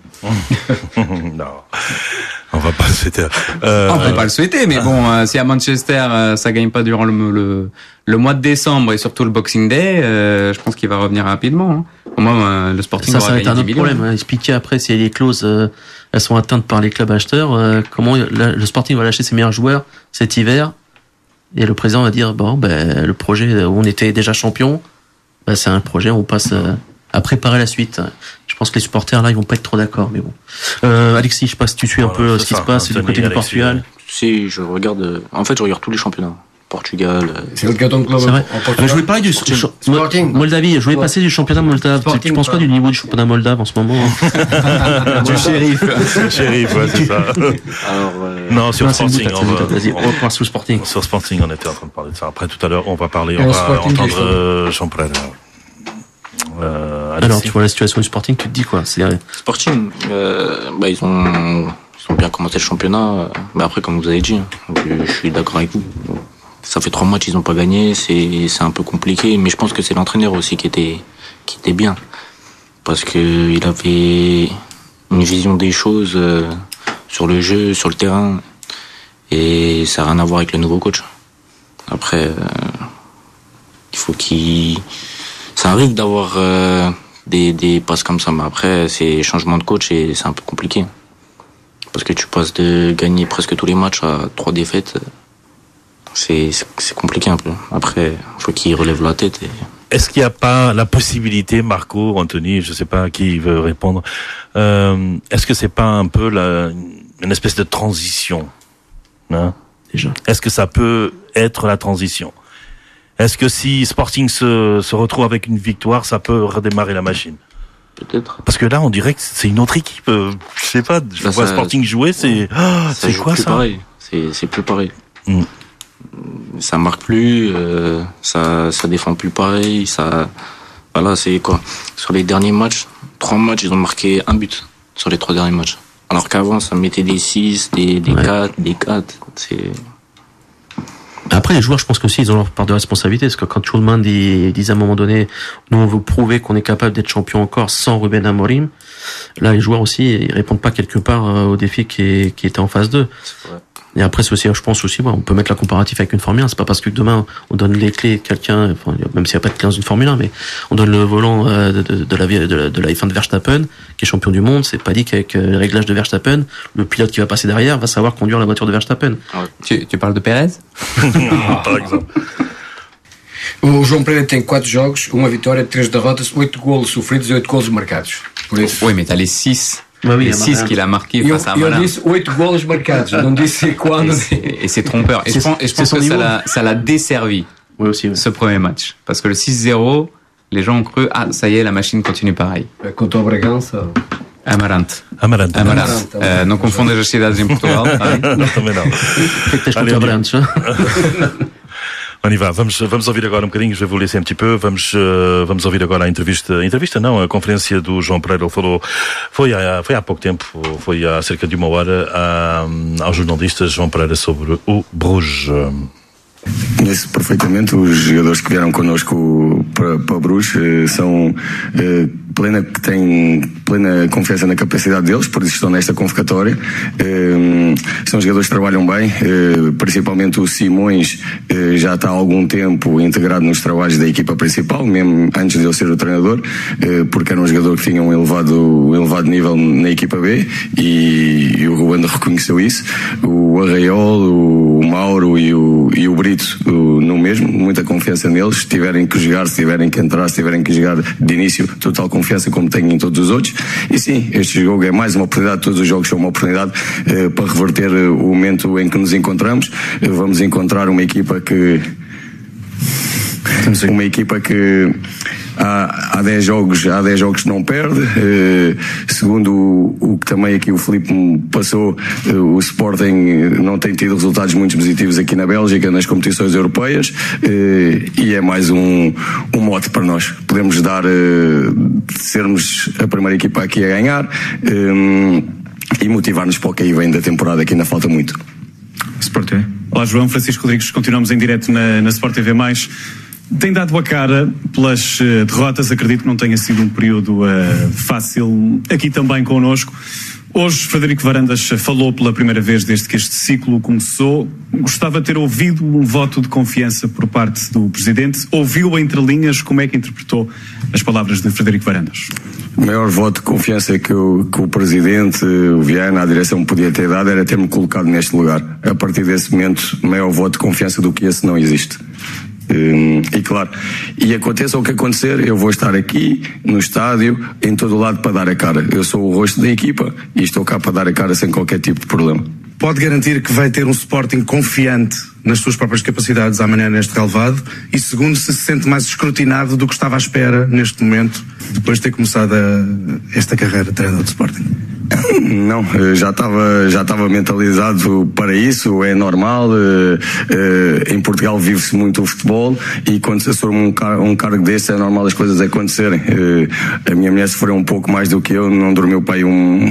Non, on va pas le souhaiter. On peut pas le souhaiter, mais bon, si à Manchester ça gagne pas durant le mois de décembre et surtout le Boxing Day, je pense qu'il va revenir rapidement. Hein. Au moins, le Sporting ça va être un autre problème. Expliquer après si les clauses elles sont atteintes par les clubs acheteurs, comment le Sporting va lâcher ses meilleurs joueurs cet hiver, et le président va dire le projet où on était déjà champion, c'est un projet où on passe à préparer la suite. Je pense que les supporters là ils vont pas être trop d'accord, mais bon. Alexis, je sais pas si tu suis un peu ce qui se passe du côté du Portugal. Si, je regarde. En fait, je regarde tous les championnats. Portugal. C'est le carton club. C'est vrai. Je voulais parler du Sporting. Moldavie. Je voulais passer du championnat moldave. Tu penses quoi du niveau du championnat moldave en ce moment? Du shérif. Shérif, ouais, c'est ça. Alors, non, sur Sporting, on va sur Sporting. Sur Sporting, on était en train de parler de ça. Après, tout à l'heure, on va entendre Jean-Pierre. Alors, tu vois la situation du Sporting, tu te dis quoi? Sporting, ils ont bien commencé le championnat. Mais après, comme vous avez dit, je suis d'accord avec vous. Ça fait 3 matchs, ils n'ont pas gagné. C'est un peu compliqué, mais je pense que c'est l'entraîneur aussi qui était bien, parce que il avait une vision des choses sur le jeu, sur le terrain, et ça n'a rien à voir avec le nouveau coach. Après, il faut ça arrive d'avoir des passes comme ça, mais après c'est changement de coach et c'est un peu compliqué, parce que tu passes de gagner presque tous les matchs à 3 défaites. C'est compliqué un peu. Après, il faut qu'il relève la tête. Est-ce qu'il n'y a pas la possibilité, Marco, Anthony, je ne sais pas qui veut répondre, est-ce que c'est pas un peu une espèce de transition, hein? Déjà. Est-ce que ça peut être la transition? Est-ce que si Sporting se retrouve avec une victoire, ça peut redémarrer la machine? Peut-être. Parce que là, on dirait que c'est une autre équipe. Je sais pas, je vois Sporting jouer, c'est quoi ça? Pareil. C'est plus pareil. Ça marque plus, ça défend plus pareil, voilà, c'est quoi? Sur les derniers matchs, 3 matchs, ils ont marqué 1 but sur les 3 derniers matchs. Alors qu'avant, ça mettait des 6, des 4, des 4. Après, les joueurs, je pense qu'aussi, ils ont leur part de responsabilité, parce que quand Schulman dit à un moment donné, nous, on veut prouver qu'on est capable d'être champion encore sans Ruben Amorim, là, les joueurs aussi, ils répondent pas quelque part au défi qui était en phase 2. C'est vrai. Et après, c'est aussi, je pense aussi, on peut mettre la comparatif avec une Formule 1. C'est pas parce que demain, on donne les clés de quelqu'un, enfin, même s'il n'y a pas de clés dans une Formule 1, mais on donne le volant de la F1 de Verstappen, qui est champion du monde. C'est pas dit qu'avec les réglages de Verstappen, le pilote qui va passer derrière va savoir conduire la voiture de Verstappen. Tu parles de Pérez? Par exemple. O João Pereira tem 4 jogos, 1 vitória, 3 derrotas, 8 golos sofridos e 8 golos marcados. Por isso... Oui, mais t'as les 6. Oui, les 6 qu'il a marqué face à Malin. Eu disse 8 golos marcados, não disse quando. Et c'est trompeur. Et je pense que ça l'a desservi, ce premier match. Parce que le 6-0, les gens ont cru, ça y est, la machine continue pareil. Contra o Bragança. Amarante. Não confundas as cidades em Portugal. Não, também não. On y va. Vamos ouvir agora bocadinho, je vais vous laisser un petit peu. Vamos ouvir agora a entrevista não, a conferência do João Pereira. Ele falou, foi há pouco tempo, foi há cerca de 1 hora, ao jornalista João Pereira sobre o Bruges. Conheço perfeitamente os jogadores que vieram connosco para Bruges, são que têm plena confiança na capacidade deles, por isso estão nesta convocatória. são jogadores que trabalham bem, principalmente o Simões já está há algum tempo integrado nos trabalhos da equipa principal, mesmo antes de eu ser o treinador, porque era um jogador que tinha um elevado nível na equipa B, e o Ruben reconheceu isso. O Arraiol, o Mauro e o Brito no mesmo, muita confiança neles. Se tiverem que jogar, se tiverem que entrar, se tiverem que jogar de início, total confiança, como tenho em todos os outros. E sim, este jogo é mais uma oportunidade, todos os jogos são uma oportunidade para reverter o momento em que nos encontramos. Vamos encontrar uma equipa que há 10 jogos não perde. Segundo o que também aqui o Filipe me passou, o Sporting não tem tido resultados muito positivos aqui na Bélgica nas competições europeias, e é mais um mote para nós. Podemos sermos a primeira equipa aqui a ganhar, e motivar-nos para o que aí vem da temporada, que ainda falta muito. Sport TV. Olá, João Francisco Rodrigues, continuamos em direto na Sport TV+. Tem dado a cara pelas derrotas, acredito que não tenha sido um período fácil aqui também connosco. Hoje, Frederico Varandas falou pela primeira vez desde que este ciclo começou. Gostava de ter ouvido um voto de confiança por parte do Presidente. Ouviu entre linhas, como é que interpretou as palavras de Frederico Varandas? O maior voto de confiança que o Presidente, o Viana, a direção podia ter dado era ter-me colocado neste lugar. A partir desse momento, maior voto de confiança do que esse não existe. E claro, e aconteça o que acontecer, eu vou estar aqui no estádio, em todo o lado, para dar a cara. Eu sou o rosto da equipa e estou cá para dar a cara sem qualquer tipo de problema. Pode garantir que vai ter um Sporting confiante nas suas próprias capacidades amanhã neste relevado? E segundo, se sente mais escrutinado do que estava à espera neste momento, depois de ter começado esta carreira de treinador de Sporting? Não, já estava mentalizado para isso, é normal. Em Portugal vive-se muito o futebol, e quando se assume um cargo desse é normal as coisas acontecerem. A minha mulher sofreu um pouco mais do que eu, não dormiu para aí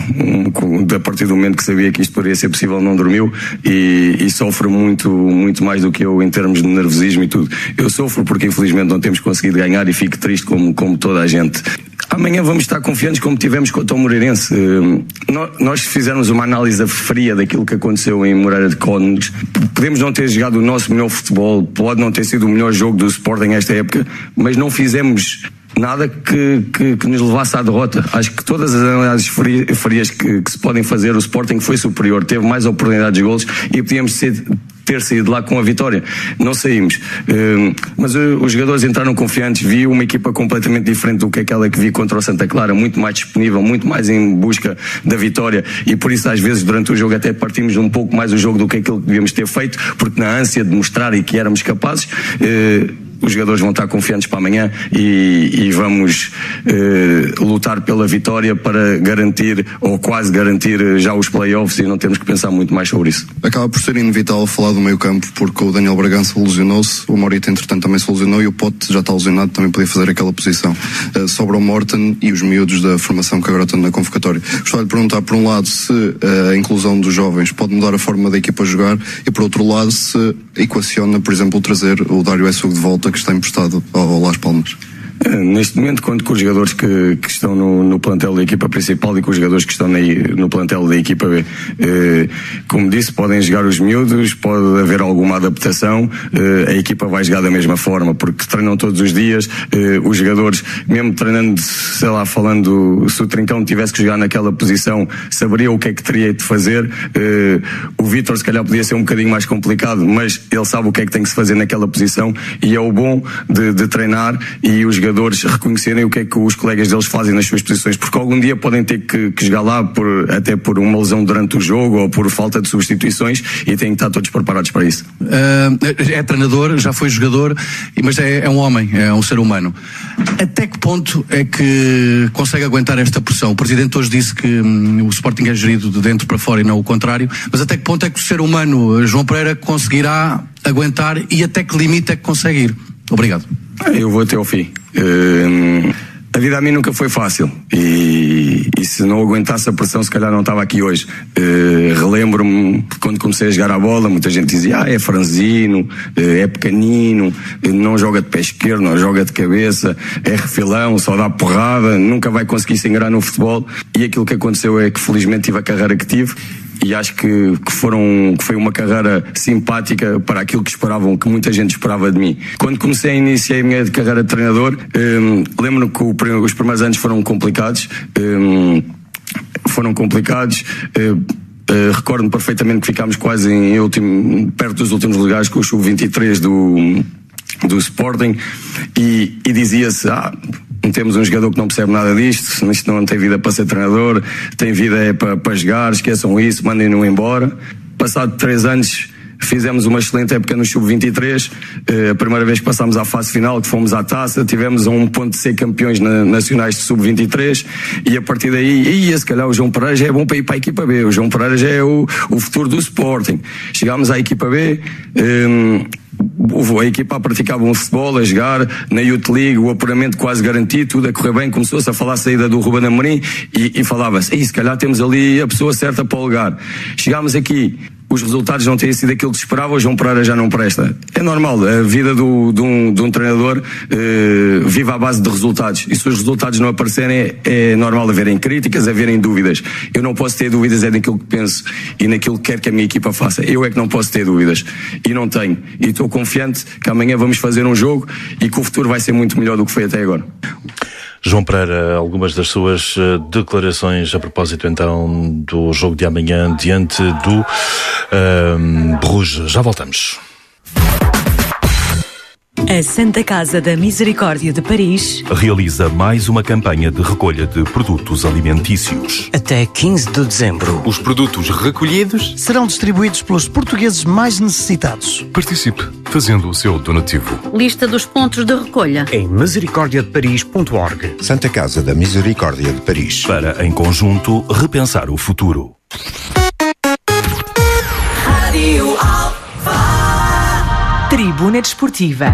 a partir do momento que sabia que isto poderia ser possível, não dormiu, e sofre muito mais do que eu em termos de nervosismo e tudo. Eu sofro porque infelizmente não temos conseguido ganhar, e fico triste como toda a gente. Amanhã vamos estar confiantes como tivemos contra o Moreirense. Nós fizemos uma análise fria daquilo que aconteceu em Moreira de Cónegos. Podemos não ter jogado o nosso melhor futebol, pode não ter sido o melhor jogo do Sporting nesta época, mas não fizemos nada que nos levasse à derrota. Acho que todas as análises frias que se podem fazer, o Sporting foi superior, teve mais oportunidades de golos e podíamos ter saído lá com a vitória. Não saímos, mas os jogadores entraram confiantes. Vi uma equipa completamente diferente do que aquela que vi contra o Santa Clara, muito mais disponível, muito mais em busca da vitória, e por isso às vezes durante o jogo até partimos um pouco mais o jogo do que aquilo que devíamos ter feito, porque na ânsia de mostrar e que éramos capazes, os jogadores vão estar confiantes para amanhã e vamos lutar pela vitória para garantir, ou quase garantir, já os play-offs, e não temos que pensar muito mais sobre isso. Acaba por ser inevitável falar do meio campo, porque o Daniel Bragança lesionou-se, o Morita entretanto também se lesionou, e o Pote já está lesionado, também podia fazer aquela posição. Sobra o Morten e os miúdos da formação que agora estão na convocatória. Gostava de perguntar, por um lado, se a inclusão dos jovens pode mudar a forma da equipa jogar, e por outro lado, se equaciona, por exemplo, trazer o Dário Essug de volta, que está emprestado ao Las Palmas. Neste momento, conto com os jogadores que estão no plantel da equipa principal e com os jogadores que estão no plantel da equipa B. Como disse, podem jogar os miúdos, pode haver alguma adaptação, a equipa vai jogar da mesma forma, porque treinam todos os dias. Os jogadores, mesmo treinando, sei lá, falando, se o Trincão tivesse que jogar naquela posição, saberia o que é que teria de fazer. O Vítor se calhar podia ser um bocadinho mais complicado, mas ele sabe o que é que tem que se fazer naquela posição, e é o bom de treinar e os jogadores reconhecerem o que é que os colegas deles fazem nas suas posições, porque algum dia podem ter que jogar lá até por uma lesão durante o jogo ou por falta de substituições, e têm que estar todos preparados para isso. É treinador, já foi jogador, mas é um homem, é um ser humano. Até que ponto é que consegue aguentar esta pressão? O Presidente hoje disse que o Sporting é gerido de dentro para fora e não o contrário, mas até que ponto é que o ser humano, João Pereira, conseguirá aguentar, e até que limite é que consegue ir? Obrigado. Eu vou até ao fim. A vida a mim nunca foi fácil, e se não aguentasse a pressão, se calhar não estava aqui hoje. Relembro-me quando comecei a jogar a bola, muita gente dizia: é franzino, é pequenino, não joga de pé esquerdo, não joga de cabeça, é refilão, só dá porrada, nunca vai conseguir se engrar no futebol. E aquilo que aconteceu é que felizmente tive a carreira que tive, e acho que foi uma carreira simpática para aquilo que esperavam, que muita gente esperava de mim. Quando iniciei a minha carreira de treinador, lembro-me que os primeiros anos foram complicados. Recordo-me perfeitamente que ficámos quase perto dos últimos lugares com o sub-23 do Sporting, e dizia-se: temos um jogador que não percebe nada disto não tem vida para ser treinador, tem vida para jogar, esqueçam isso, mandem-no embora. Passado 3 anos fizemos uma excelente época no sub-23, a primeira vez que passámos à fase final, que fomos à taça, tivemos a um ponto de ser campeões nacionais de sub-23, e a partir daí, se calhar o João Pereira já é bom para ir para a equipa B, o João Pereira já é o futuro do Sporting. Chegámos à equipa B, a equipa a praticar bom futebol, a jogar na Youth League, o apuramento quase garantido, tudo a correr bem. Começou-se a falar a saída do Ruben Amorim e falava-se: se calhar temos ali a pessoa certa para o lugar. Chegámos aqui, os resultados não têm sido aquilo que se esperava, o João Pereira já não presta. É normal, a vida de um treinador vive à base de resultados, e se os resultados não aparecerem, é normal haverem críticas, haverem dúvidas. Eu não posso ter dúvidas naquilo que penso e naquilo que quero que a minha equipa faça. Eu é que não posso ter dúvidas, e não tenho, e estou confiante que amanhã vamos fazer um jogo e que o futuro vai ser muito melhor do que foi até agora. João Pereira, algumas das suas declarações a propósito então do jogo de amanhã diante do Bruges. Já voltamos. A Santa Casa da Misericórdia de Paris realiza mais uma campanha de recolha de produtos alimentícios. Até 15 de dezembro. Os produtos recolhidos serão distribuídos pelos portugueses mais necessitados. Participe, fazendo o seu donativo. Lista dos pontos de recolha em misericordiadeparis.org. Santa Casa da Misericórdia de Paris. Para, em conjunto, repensar o futuro. Rádio Tribuna Desportiva.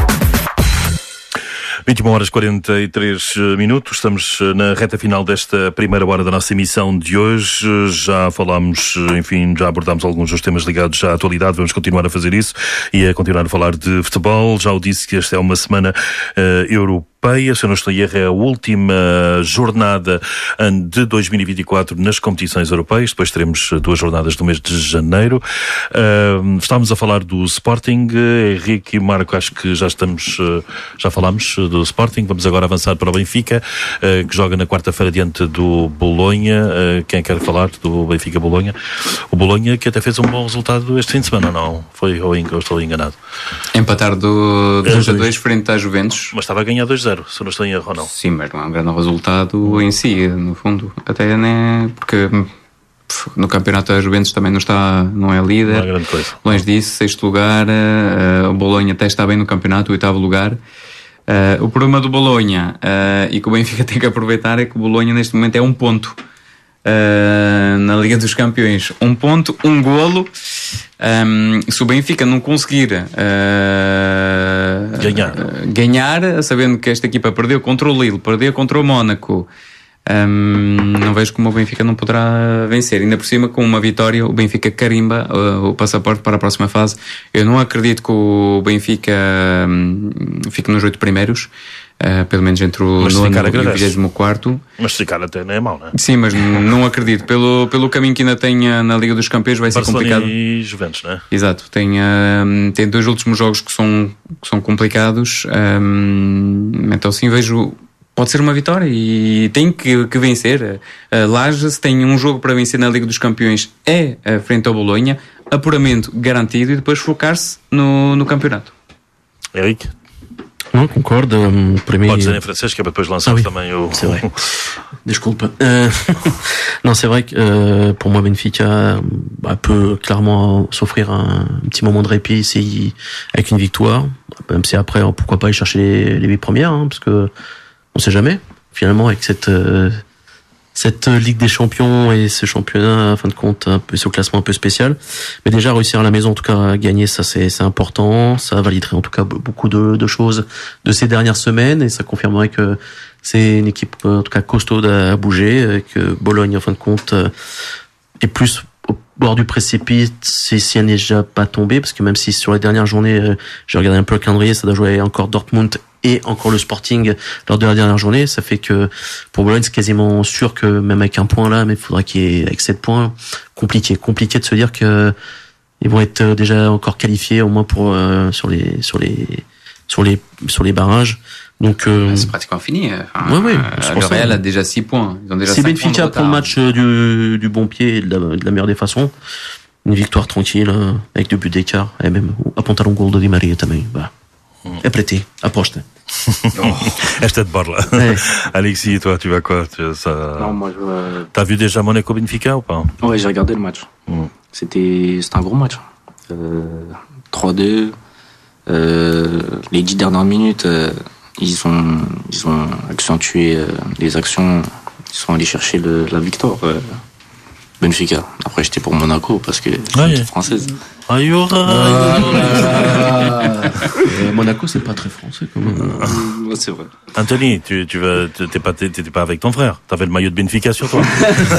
21h43, estamos na reta final desta primeira hora da nossa emissão de hoje. Já falámos, já abordámos alguns dos temas ligados à atualidade, vamos continuar a fazer isso e a continuar a falar de futebol. Já o disse que esta é uma semana europeia, se eu não estou em erro, é a última jornada de 2024 nas competições europeias, depois teremos 2 jornadas no mês de janeiro. Estávamos a falar do Sporting, Henrique e Marco, acho que já falámos do Sporting. Vamos agora avançar para o Benfica, que joga na quarta-feira diante do Bolonha. Quem quer falar do Benfica-Bolonha? O Bolonha que até fez um bom resultado este fim de semana, não? Foi ou estou enganado? Empatar do 2-2 frente à Juventus. Mas estava a ganhar 2-0, se eu não estou em erro ou não. Sim, mas não é um grande resultado em si, no fundo. Até, né? Porque no campeonato a Juventus também não é líder. Não é grande coisa. Longe disso, 6º lugar. O Bolonha até está bem no campeonato, 8º lugar. O problema do Bolonha, e que o Benfica tem que aproveitar, é que o Bolonha neste momento é 1 ponto na Liga dos Campeões. 1 ponto, 1 golo. Se o Benfica não conseguir ganhar, sabendo que esta equipa perdeu contra o Lille, perdeu contra o Mónaco, não vejo como o Benfica não poderá vencer. Ainda por cima, com uma vitória, o Benfica carimba o passaporte para a próxima fase. Eu não acredito que o Benfica fique nos 8 primeiros, pelo menos entre o 9º e o 24º. Mas se ficar até não é mau, não é? Sim, mas não acredito. Pelo caminho que ainda tem na Liga dos Campeões, vai ser complicado. E Juventus, não é? Exato. Tem 2 últimos jogos que são complicados. Então sim, vejo... Pode ser uma vitória e tem que vencer. Lages tem um jogo para vencer na Liga dos Campeões, frente ao Bolonha, apuramento garantido, e depois focar-se no campeonato. Henrique? Non, concorde. Pode dizer em francês, que é para depois lançar também o... C'est vrai. Desculpe. Non, c'est vrai que pour moi, Benfica peut clairement s'offrir un petit moment de répit avec une victoire. Même si après, pourquoi pas aller chercher les 8 premières, parce que on sait jamais. Finalement, avec cette Ligue des Champions et ce championnat, en fin de compte, un peu ce classement un peu spécial. Mais déjà, réussir à la maison, en tout cas, à gagner, ça c'est important. Ça validerait en tout cas beaucoup de choses de ces dernières semaines, et ça confirmerait que c'est une équipe, en tout cas, costaud à bouger, que Bologne, en fin de compte, est plus au bord du précipice si elle n'est déjà pas tombée, parce que même si sur les dernières journées, j'ai regardé un peu le calendrier, ça doit jouer encore Dortmund et encore le Sporting lors de la dernière journée, ça fait que pour Bologne c'est quasiment sûr que même avec un point là, mais il faudra qu'il y ait avec 7 points, compliqué de se dire que ils vont être déjà encore qualifiés au moins pour sur les barrages. Donc c'est pratiquement fini. Ouais, le Real a déjà 6 points. Ils ont déjà si 5 Benfica prend le match du bon pied et de la meilleure des façons, une victoire tranquille avec 2 buts d'écart et même apontar gol de Di Maria também. É para ti, aposta. Esta de borla. Alexis, toi, tu vas quoi? Non, moi, T'as vu déjà Monaco-Benfica ou pas? Ouais, j'ai regardé le match. C'était un gros match. 3-2. Les 10 dernières minutes, ils ont accentué les actions. Ils sont allés chercher la victoire. Benfica. Après, j'étais pour Monaco parce que c'est une équipe française. Monaco, c'est pas très français quand même. Ouais, c'est vrai. Anthony, t'étais pas avec ton frère. T'avais le maillot de Benfica sur toi.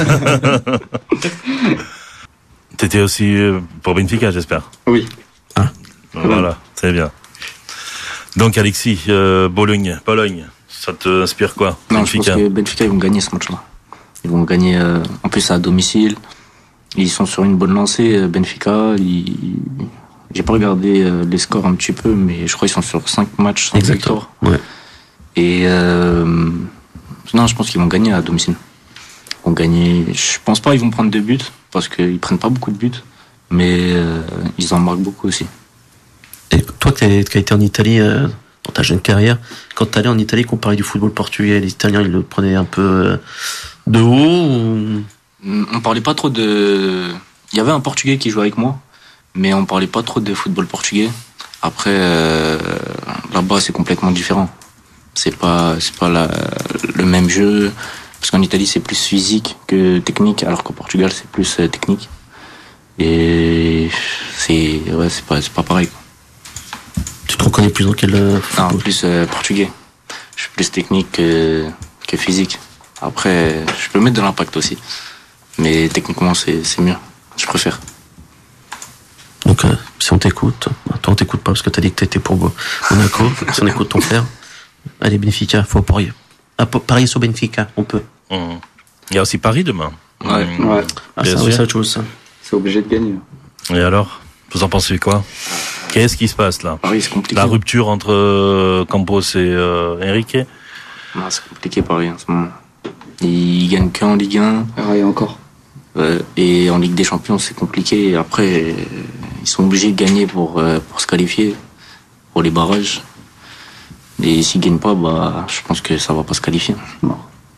T'étais aussi pour Benfica, j'espère. Oui. Voilà, c'est bien. Donc Alexis, Bologne, ça te inspire quoi? Non, Benfica. je pense que Benfica, ils vont gagner ce match-là. Ils vont gagner, en plus à domicile. Ils sont sur une bonne lancée, Benfica. J'ai pas regardé les scores un petit peu, mais je crois qu'ils sont sur 5 matchs, 5 victoires. Ouais. Et non, je pense qu'ils vont gagner à domicile. Ils vont gagner. Je pense pas qu'ils vont prendre 2 buts, parce qu'ils prennent pas beaucoup de buts, mais ils en marquent beaucoup aussi. Et toi, qui as été en Italie dans ta jeune carrière, quand tu allais en Italie, qu'on parlait du football portugais, les Italiens, ils le prenaient un peu de haut ou... On parlait pas trop de... Il y avait un Portugais qui jouait avec moi, mais on parlait pas trop de football portugais. Après, là-bas, c'est complètement différent. C'est pas le même jeu, parce qu'en Italie, c'est plus physique que technique, alors qu'au Portugal, c'est plus technique. Et c'est pas pareil, quoi. Tu te reconnais plus dans quel football? Non, plus portugais. Je suis plus technique que physique. Après, je peux mettre de l'impact aussi. Mais techniquement, c'est mieux. Je préfère. Donc, si on t'écoute, toi on t'écoute pas parce que t'as dit que t'étais pour Monaco. Si on écoute ton frère, allez, Benfica, faut parier. Parier sur Benfica, on peut. Il y a aussi Paris demain. Ouais. Ah, ça, oui, c'est autre chose, ça. C'est obligé de gagner. Et alors, vous en pensez quoi? Qu'est-ce qui se passe là? Paris, c'est compliqué. La rupture entre Campos et Enrique? Non, c'est compliqué Paris en ce moment. Ils gagnent qu'en Ligue 1. Et encore. Et en Ligue des Champions, c'est compliqué. Après, ils sont obligés de gagner pour se qualifier, pour les barrages. Et s'ils gagnent pas, je pense que ça va pas se qualifier. Non.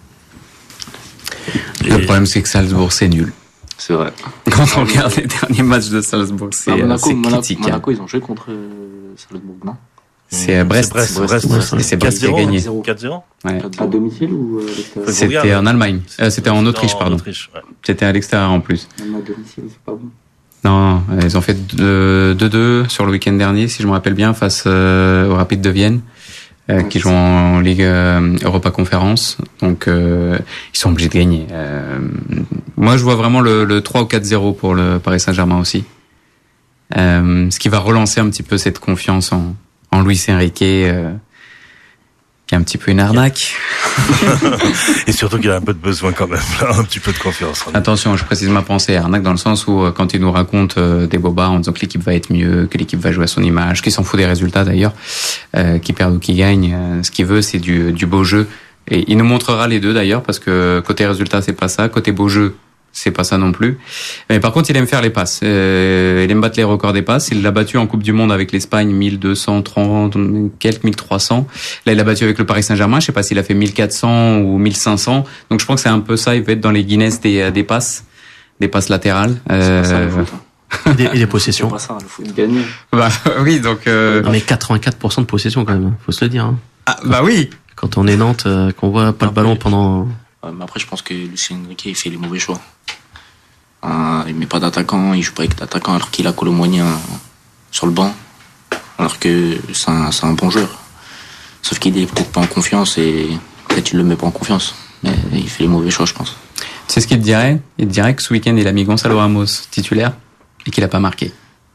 Le problème, c'est que Salzbourg, c'est nul. C'est vrai. Quand on regarde les derniers matchs de Salzbourg, c'est critique. Monaco, ils ont joué contre Salzbourg, non? C'est Brest. Et c'est Brest qui a gagné. 4-0 Ouais. À domicile ou C'était en Allemagne. C'était en Autriche, pardon. C'était à l'extérieur en plus. Même à domicile, c'est pas bon. Non, ils ont fait 2-2 sur le week-end dernier, si je me rappelle bien, face au Rapid de Vienne, qui jouent en Ligue Europa Conférence. Donc, ils sont obligés de gagner. Moi, je vois vraiment le 3 ou 4-0 pour le Paris Saint-Germain aussi. Ce qui va relancer un petit peu cette confiance en Luis Enrique, qui est un petit peu une arnaque. Et surtout qu'il a un peu de besoin quand même, là, un petit peu de confiance. Attention, je précise ma pensée, arnaque dans le sens où quand il nous raconte des bobards en disant que l'équipe va être mieux, que l'équipe va jouer à son image, qu'il s'en fout des résultats d'ailleurs, qu'il perd ou qu'il gagne, ce qu'il veut c'est du beau jeu. Et il nous montrera les deux d'ailleurs, parce que côté résultat c'est pas ça, côté beau jeu c'est pas ça non plus. Mais par contre, il aime faire les passes. Il aime battre les records des passes. Il l'a battu en Coupe du Monde avec l'Espagne, 1230, quelques 1300. Là, il l'a battu avec le Paris Saint-Germain. Je sais pas s'il a fait 1400 ou 1500. Donc, je pense que c'est un peu ça. Il va être dans les Guinness des passes latérales. Et des possessions. C'est pas ça, le foot. Gagner. Bah, oui, donc, Non, mais 84% de possession quand même. Faut se le dire, hein. Ah, bah oui. Quand on est Nantes, qu'on voit pas le ballon pendant... Mais après, je pense que Lucien Enrique, il fait les mauvais choix. Il met pas d'attaquant, il joue pas avec d'attaquant alors qu'il a Colomboigny sur le banc. Alors que c'est un bon joueur. Sauf qu'il est peut-être pas en confiance et peut-être il le met pas en confiance. Mais il fait les mauvais choix, je pense. Tu sais ce qu'il te dirait? Il te dirait que ce week-end, il a mis Gonzalo Ramos titulaire et qu'il a pas marqué.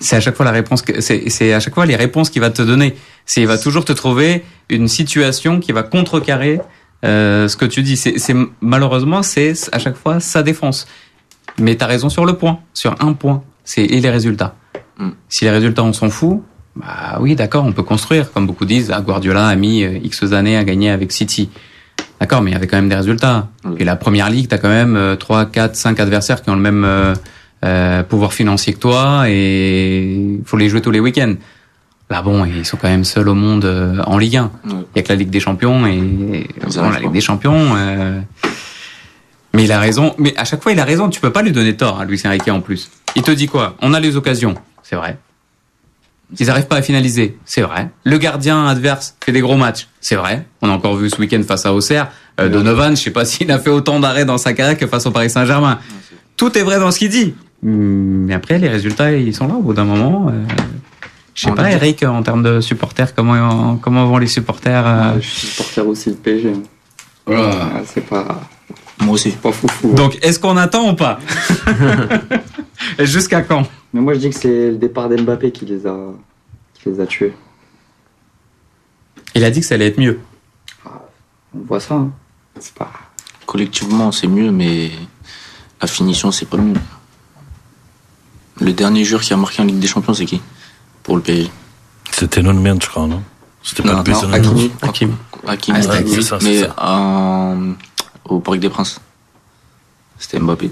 c'est à chaque fois la réponse c'est à chaque fois les réponses qu'il va te donner. Il va toujours te trouver une situation qui va contrecarrer ce que tu dis. C'est malheureusement c'est à chaque fois sa défense. Mais t'as raison sur un point. Et les résultats. Si les résultats on s'en fout, bah oui d'accord, on peut construire, comme beaucoup disent. Guardiola a mis X années à gagner avec City. D'accord, mais il y avait quand même des résultats. Et la première ligue, t'as quand même 3, 4, 5 adversaires qui ont le même pouvoir financier que toi et il faut les jouer tous les week-ends. Là bon, ils sont quand même seuls au monde en Ligue 1. Il y a que la Ligue des Champions et la Ligue des Champions. Mais il a raison. Mais à chaque fois, il a raison. Tu peux pas lui donner tort à Luis Enrique en plus. Il te dit quoi? On a les occasions, c'est vrai. Ils n'arrivent pas à finaliser, c'est vrai. Le gardien adverse fait des gros matchs, c'est vrai. On a encore vu ce week-end face à Auxerre. Donovan, je sais pas s'il a fait autant d'arrêts dans sa carrière que face au Paris Saint-Germain. Tout est vrai dans ce qu'il dit. Mais après, les résultats, ils sont là au bout d'un moment. Je sais pas, Eric, en termes de supporters, comment vont les supporters Je suis supporter aussi le PSG. C'est pas... Moi aussi. Pas foufou. Donc, est-ce qu'on attend ou pas? Et jusqu'à quand? Mais moi, je dis que c'est le départ d'Mbappé qui les a tués. Il a dit que ça allait être mieux. On voit ça. Hein. C'est pas... Collectivement, c'est mieux, mais la finition, c'est pas mieux. Le dernier joueur qui a marqué en Ligue des Champions, c'est qui? Pour le PSG. C'était Nuno Mendes, je crois, non? C'était pas le PSG. Hakimi. Mais au Parc des Princes. C'était Mbappé.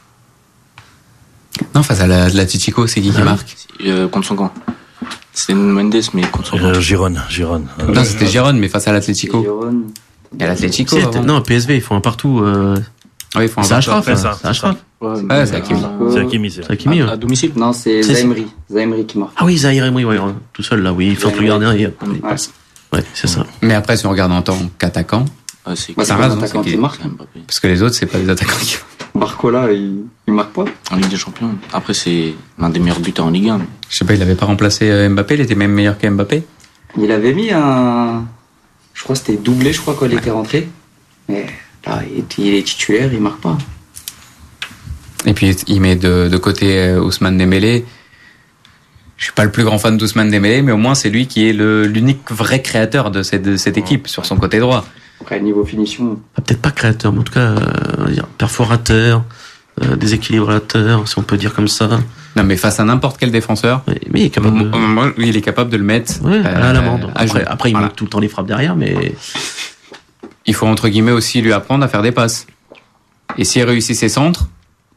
Non, face à l'Atlético, c'est qui marque? Contre son camp. C'était Nuno Mendes, mais contre son camp. Girone. Non, c'était Girone, mais face à l'Atlético. Il y a l'Atlético. Non, PSV, ils font un partout. Oui, ils font un partout. C'est Achraf. Ouais, c'est Hakimi. C'est Hakimi. À domicile? Non, c'est Zaïmri. Zaïmri qui marque. Ah oui, Zaïmri, oui, tout seul là, oui. Il fait le gardien et il passe. Ouais, c'est ça. Mais après, si on regarde en tant qu'attaquant, c'est un attaquant qui marque. Parce que les autres, c'est pas des attaquants qui marquent. Barcola, il marque pas. En Ligue des Champions. Après, c'est l'un des meilleurs buteurs en Ligue 1. Je sais pas, il avait pas remplacé Mbappé, il était même meilleur qu'Mbappé. Il avait mis je crois que c'était doublé, quand il était rentré. Mais là, il est titulaire, il marque pas. Et puis, il met de côté Ousmane Dembélé. Je suis pas le plus grand fan d'Ousmane Dembélé, mais au moins, c'est lui qui est l'unique vrai créateur de cette équipe, sur son côté droit. Après, niveau finition... Peut-être pas créateur, mais en tout cas, perforateur, déséquilibrateur, si on peut dire comme ça. Non, mais face à n'importe quel défenseur, mais il est capable il est capable de le mettre à l'amende. Après, il manque tout le temps les frappes derrière, mais... Il faut, entre guillemets, aussi lui apprendre à faire des passes. Et s'il réussit ses centres,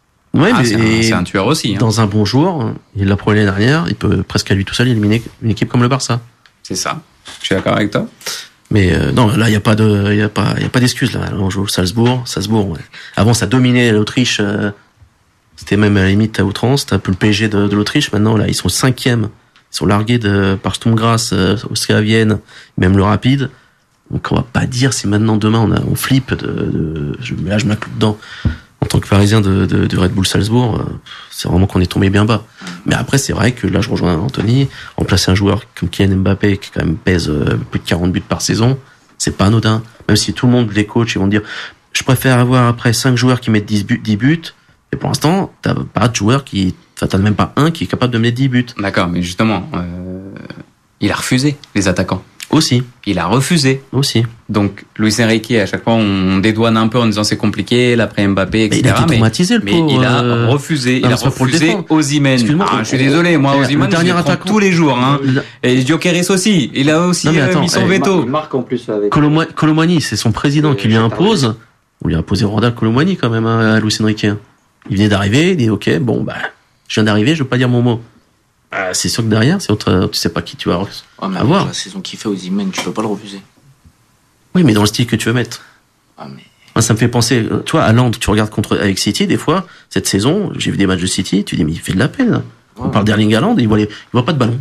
c'est un tueur aussi. Hein. Dans un bon jour, il l'a prouvé l'année dernière, il peut presque à lui tout seul éliminer une équipe comme le Barça. C'est ça. Je suis d'accord avec toi. Mais non, là il y a pas d'excuse là. On joue Salzbourg. Ouais. Avant ça dominait l'Autriche. C'était même à la limite à outrance. C'était un peu le PSG de l'Autriche. Maintenant là ils sont 5e. Ils sont largués par Sturm Graz, Austria Vienne, même le Rapide. Donc on va pas dire si maintenant demain on flippe je me m'inclus dedans. En tant que Parisien de Red Bull Salzbourg, c'est vraiment qu'on est tombé bien bas. Mais après, c'est vrai que là, je rejoins Anthony. Remplacer un joueur comme Kylian Mbappé, qui quand même pèse plus de 40 buts par saison, c'est pas anodin. Même si tout le monde, les coachs, ils vont dire, je préfère avoir après 5 joueurs qui mettent 10 buts. Et pour l'instant, t'as pas de joueur t'as même pas un qui est capable de mettre 10 buts. D'accord, mais justement, il a refusé les attaquants. Aussi. Il a refusé. Aussi. Donc, Luis Enrique, à chaque fois, on dédouane un peu en disant c'est compliqué, l'après Mbappé, etc. Mais il a été traumatisé, le pauvre. Mais il a refusé. Non, il a refusé Osimhen. Je suis désolé, moi, Osimhen, je le prends tous les jours, hein. Et Gyökeres aussi. Il a aussi mis son veto. Il marque en plus avec... Colomani, c'est son président qui lui impose. On lui a imposé Randal Colomani, quand même, à Luis Enrique. Il venait d'arriver, il dit, ok, bon, je viens d'arriver, je veux pas dire mon mot. C'est sûr que derrière, c'est autre, tu sais pas qui tu vas avoir. La saison qu'il fait aux Osimhen, tu peux pas le refuser. Oui, mais dans le style que tu veux mettre. Moi, ça me fait penser, toi, à Lens, tu regardes avec City, des fois, cette saison, j'ai vu des matchs de City, tu dis, mais il fait de la peine. On parle d'Erling Haaland, il voit pas de ballon.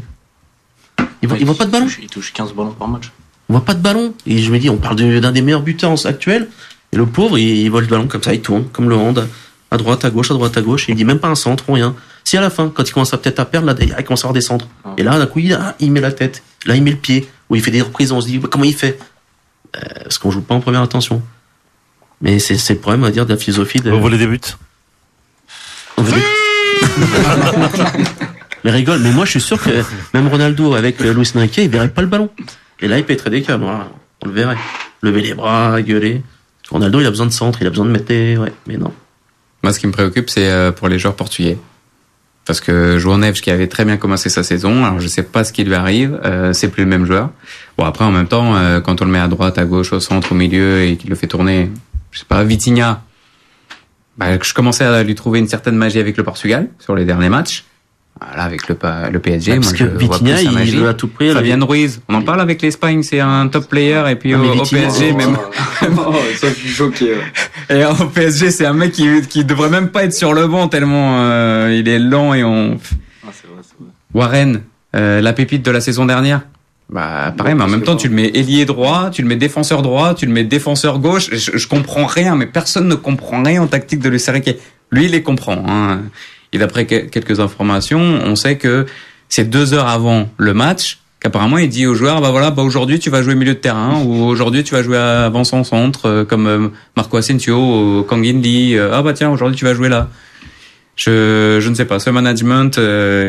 Il voit pas de ballon. Il touche 15 ballons par match. Il voit pas de ballon. Et je me dis, on parle d'un des meilleurs buteurs actuels, et le pauvre, il vole le ballon comme ça, il tourne, comme le hand, à droite, à gauche, et il dit même pas un centre, rien. Si à la fin, quand il commence à peut-être à perdre, là, il commence à avoir des centres. Et là, d'un coup, il met la tête. Là, il met le pied. Ou il fait des reprises, on se dit, comment il fait? Parce qu'on joue pas en première intention. Mais c'est le problème, on va dire, de la philosophie de... Vous voulez des buts? Mais rigole, mais moi je suis sûr que même Ronaldo avec Luis Enrique, il verrait pas le ballon. Et là, il pèterait des câbles, voilà. On le verrait. Lever les bras, gueuler. Ronaldo, il a besoin de centre, il a besoin de mettre des... Ouais, mais non. Moi, ce qui me préoccupe, c'est pour les joueurs portugais. Parce que João Neves, qui avait très bien commencé sa saison, alors je sais pas ce qui lui arrive, c'est plus le même joueur. Bon, après, en même temps, quand on le met à droite, à gauche, au centre, au milieu, et qu'il le fait tourner, je sais pas, Vitinha, je commençais à lui trouver une certaine magie avec le Portugal, sur les derniers matchs. Là, avec le PSG, parce que Vitinha, il veut à tout prix. Fabien Ruiz, on en parle avec l'Espagne, c'est un top player, et puis au PSG, même. Ça, je suis choqué. Et au PSG, c'est un mec qui devrait même pas être sur le banc tellement il est lent et C'est vrai. Warren, la pépite de la saison dernière. Pareil, mais en même temps, tu le mets ailier droit, tu le mets défenseur droit, tu le mets défenseur gauche. Je comprends rien, mais personne ne comprend rien en tactique de Luis Enrique. Lui, il les comprend, hein. Et d'après quelques informations, on sait que c'est 2 heures avant le match qu'apparemment il dit aux joueurs aujourd'hui tu vas jouer milieu de terrain ou aujourd'hui tu vas jouer avant-centre centre comme Marco Asensio ou Kangin Lee. Tiens, aujourd'hui tu vas jouer là. Je ne sais pas, ce management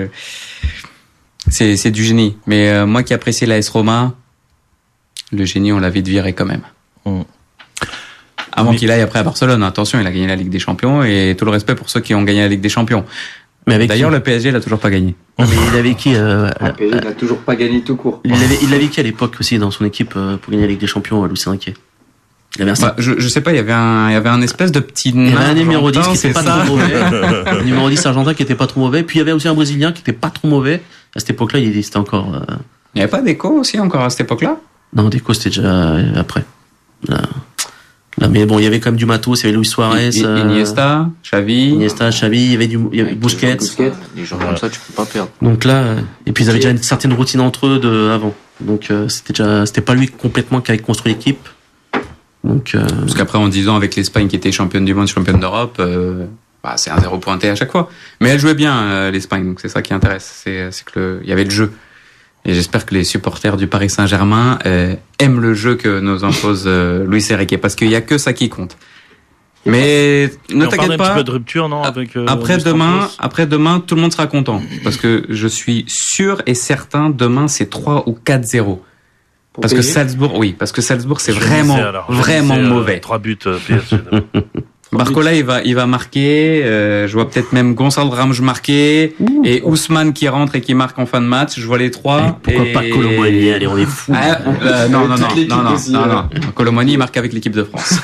c'est du génie. Mais moi qui apprécie l'AS Roma, le génie on l'a vite viré quand même. Avant qu'il aille après à Barcelone. Attention, il a gagné la Ligue des Champions et tout le respect pour ceux qui ont gagné la Ligue des Champions. Mais avec d'ailleurs, le PSG l'a toujours pas gagné. Mais il avait qui Le PSG n'a toujours pas gagné tout court. Il avait qui à l'époque aussi dans son équipe pour gagner la Ligue des Champions, Luis Enrique? Il avait je sais pas, il y avait un espèce de petit nain. Il y avait un numéro 10 qui était pas trop mauvais. Un numéro 10 argentin qui était pas trop mauvais. Puis il y avait aussi un Brésilien qui était pas trop mauvais. À cette époque-là, il existait encore. Il y avait pas Deco aussi encore à cette époque-là? Non, Deco c'était déjà après. Là, mais bon, il y avait quand même du matos, il y avait Luis Suarez, Iniesta, Xavi, il y avait Busquets. Les gens comme ça, tu peux pas perdre. Donc là, et puis ils avaient déjà une certaine routine entre eux avant. Donc c'était pas lui complètement qui avait construit l'équipe. Donc parce qu'après en 10 ans avec l'Espagne qui était championne du monde, championne d'Europe, c'est un 0 pointé à chaque fois. Mais elle jouait bien l'Espagne, donc c'est ça qui intéresse, c'est que il y avait le jeu. Et j'espère que les supporters du Paris Saint-Germain aiment le jeu que nous impose Luis Enrique, parce qu'il y a que ça qui compte. Mais ne t'inquiète pas. Un petit peu de rupture, non, avec après demain, tout le monde sera content, parce que je suis sûr et certain demain c'est 3 ou 4-0. Parce que Salzbourg, c'est vraiment mauvais. 3 buts PSG. Barcola, il va marquer. Je vois peut-être même Gonçalo Ramos marquer et Ousmane qui rentre et qui marque en fin de match. Je vois les 3. Pourquoi pas Colomboigny? Allez, on est fous. Non. Colomboigny il marque avec l'équipe de France.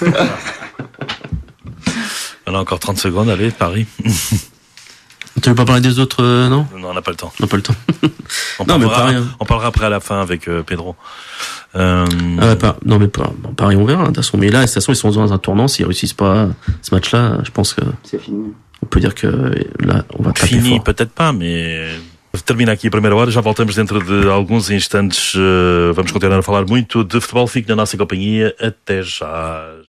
On a encore 30 secondes. Allez, Paris. Tu veux pas parler des autres, non? Non, on n'a pas le temps. On parlera après à la fin avec Pedro. Paris, on verra. De toute façon, mais là, de toute façon, ils sont dans un tournant. S'ils réussissent pas ce match-là, je pense que c'est fini. On peut dire que là, on va taper fini, fort. peut-être pas, mais termina aqui a primeira hora. Já voltamos dentro de alguns instantes. Vamos continuar a falar muito de futebol. Fique na nossa companhia. Até já.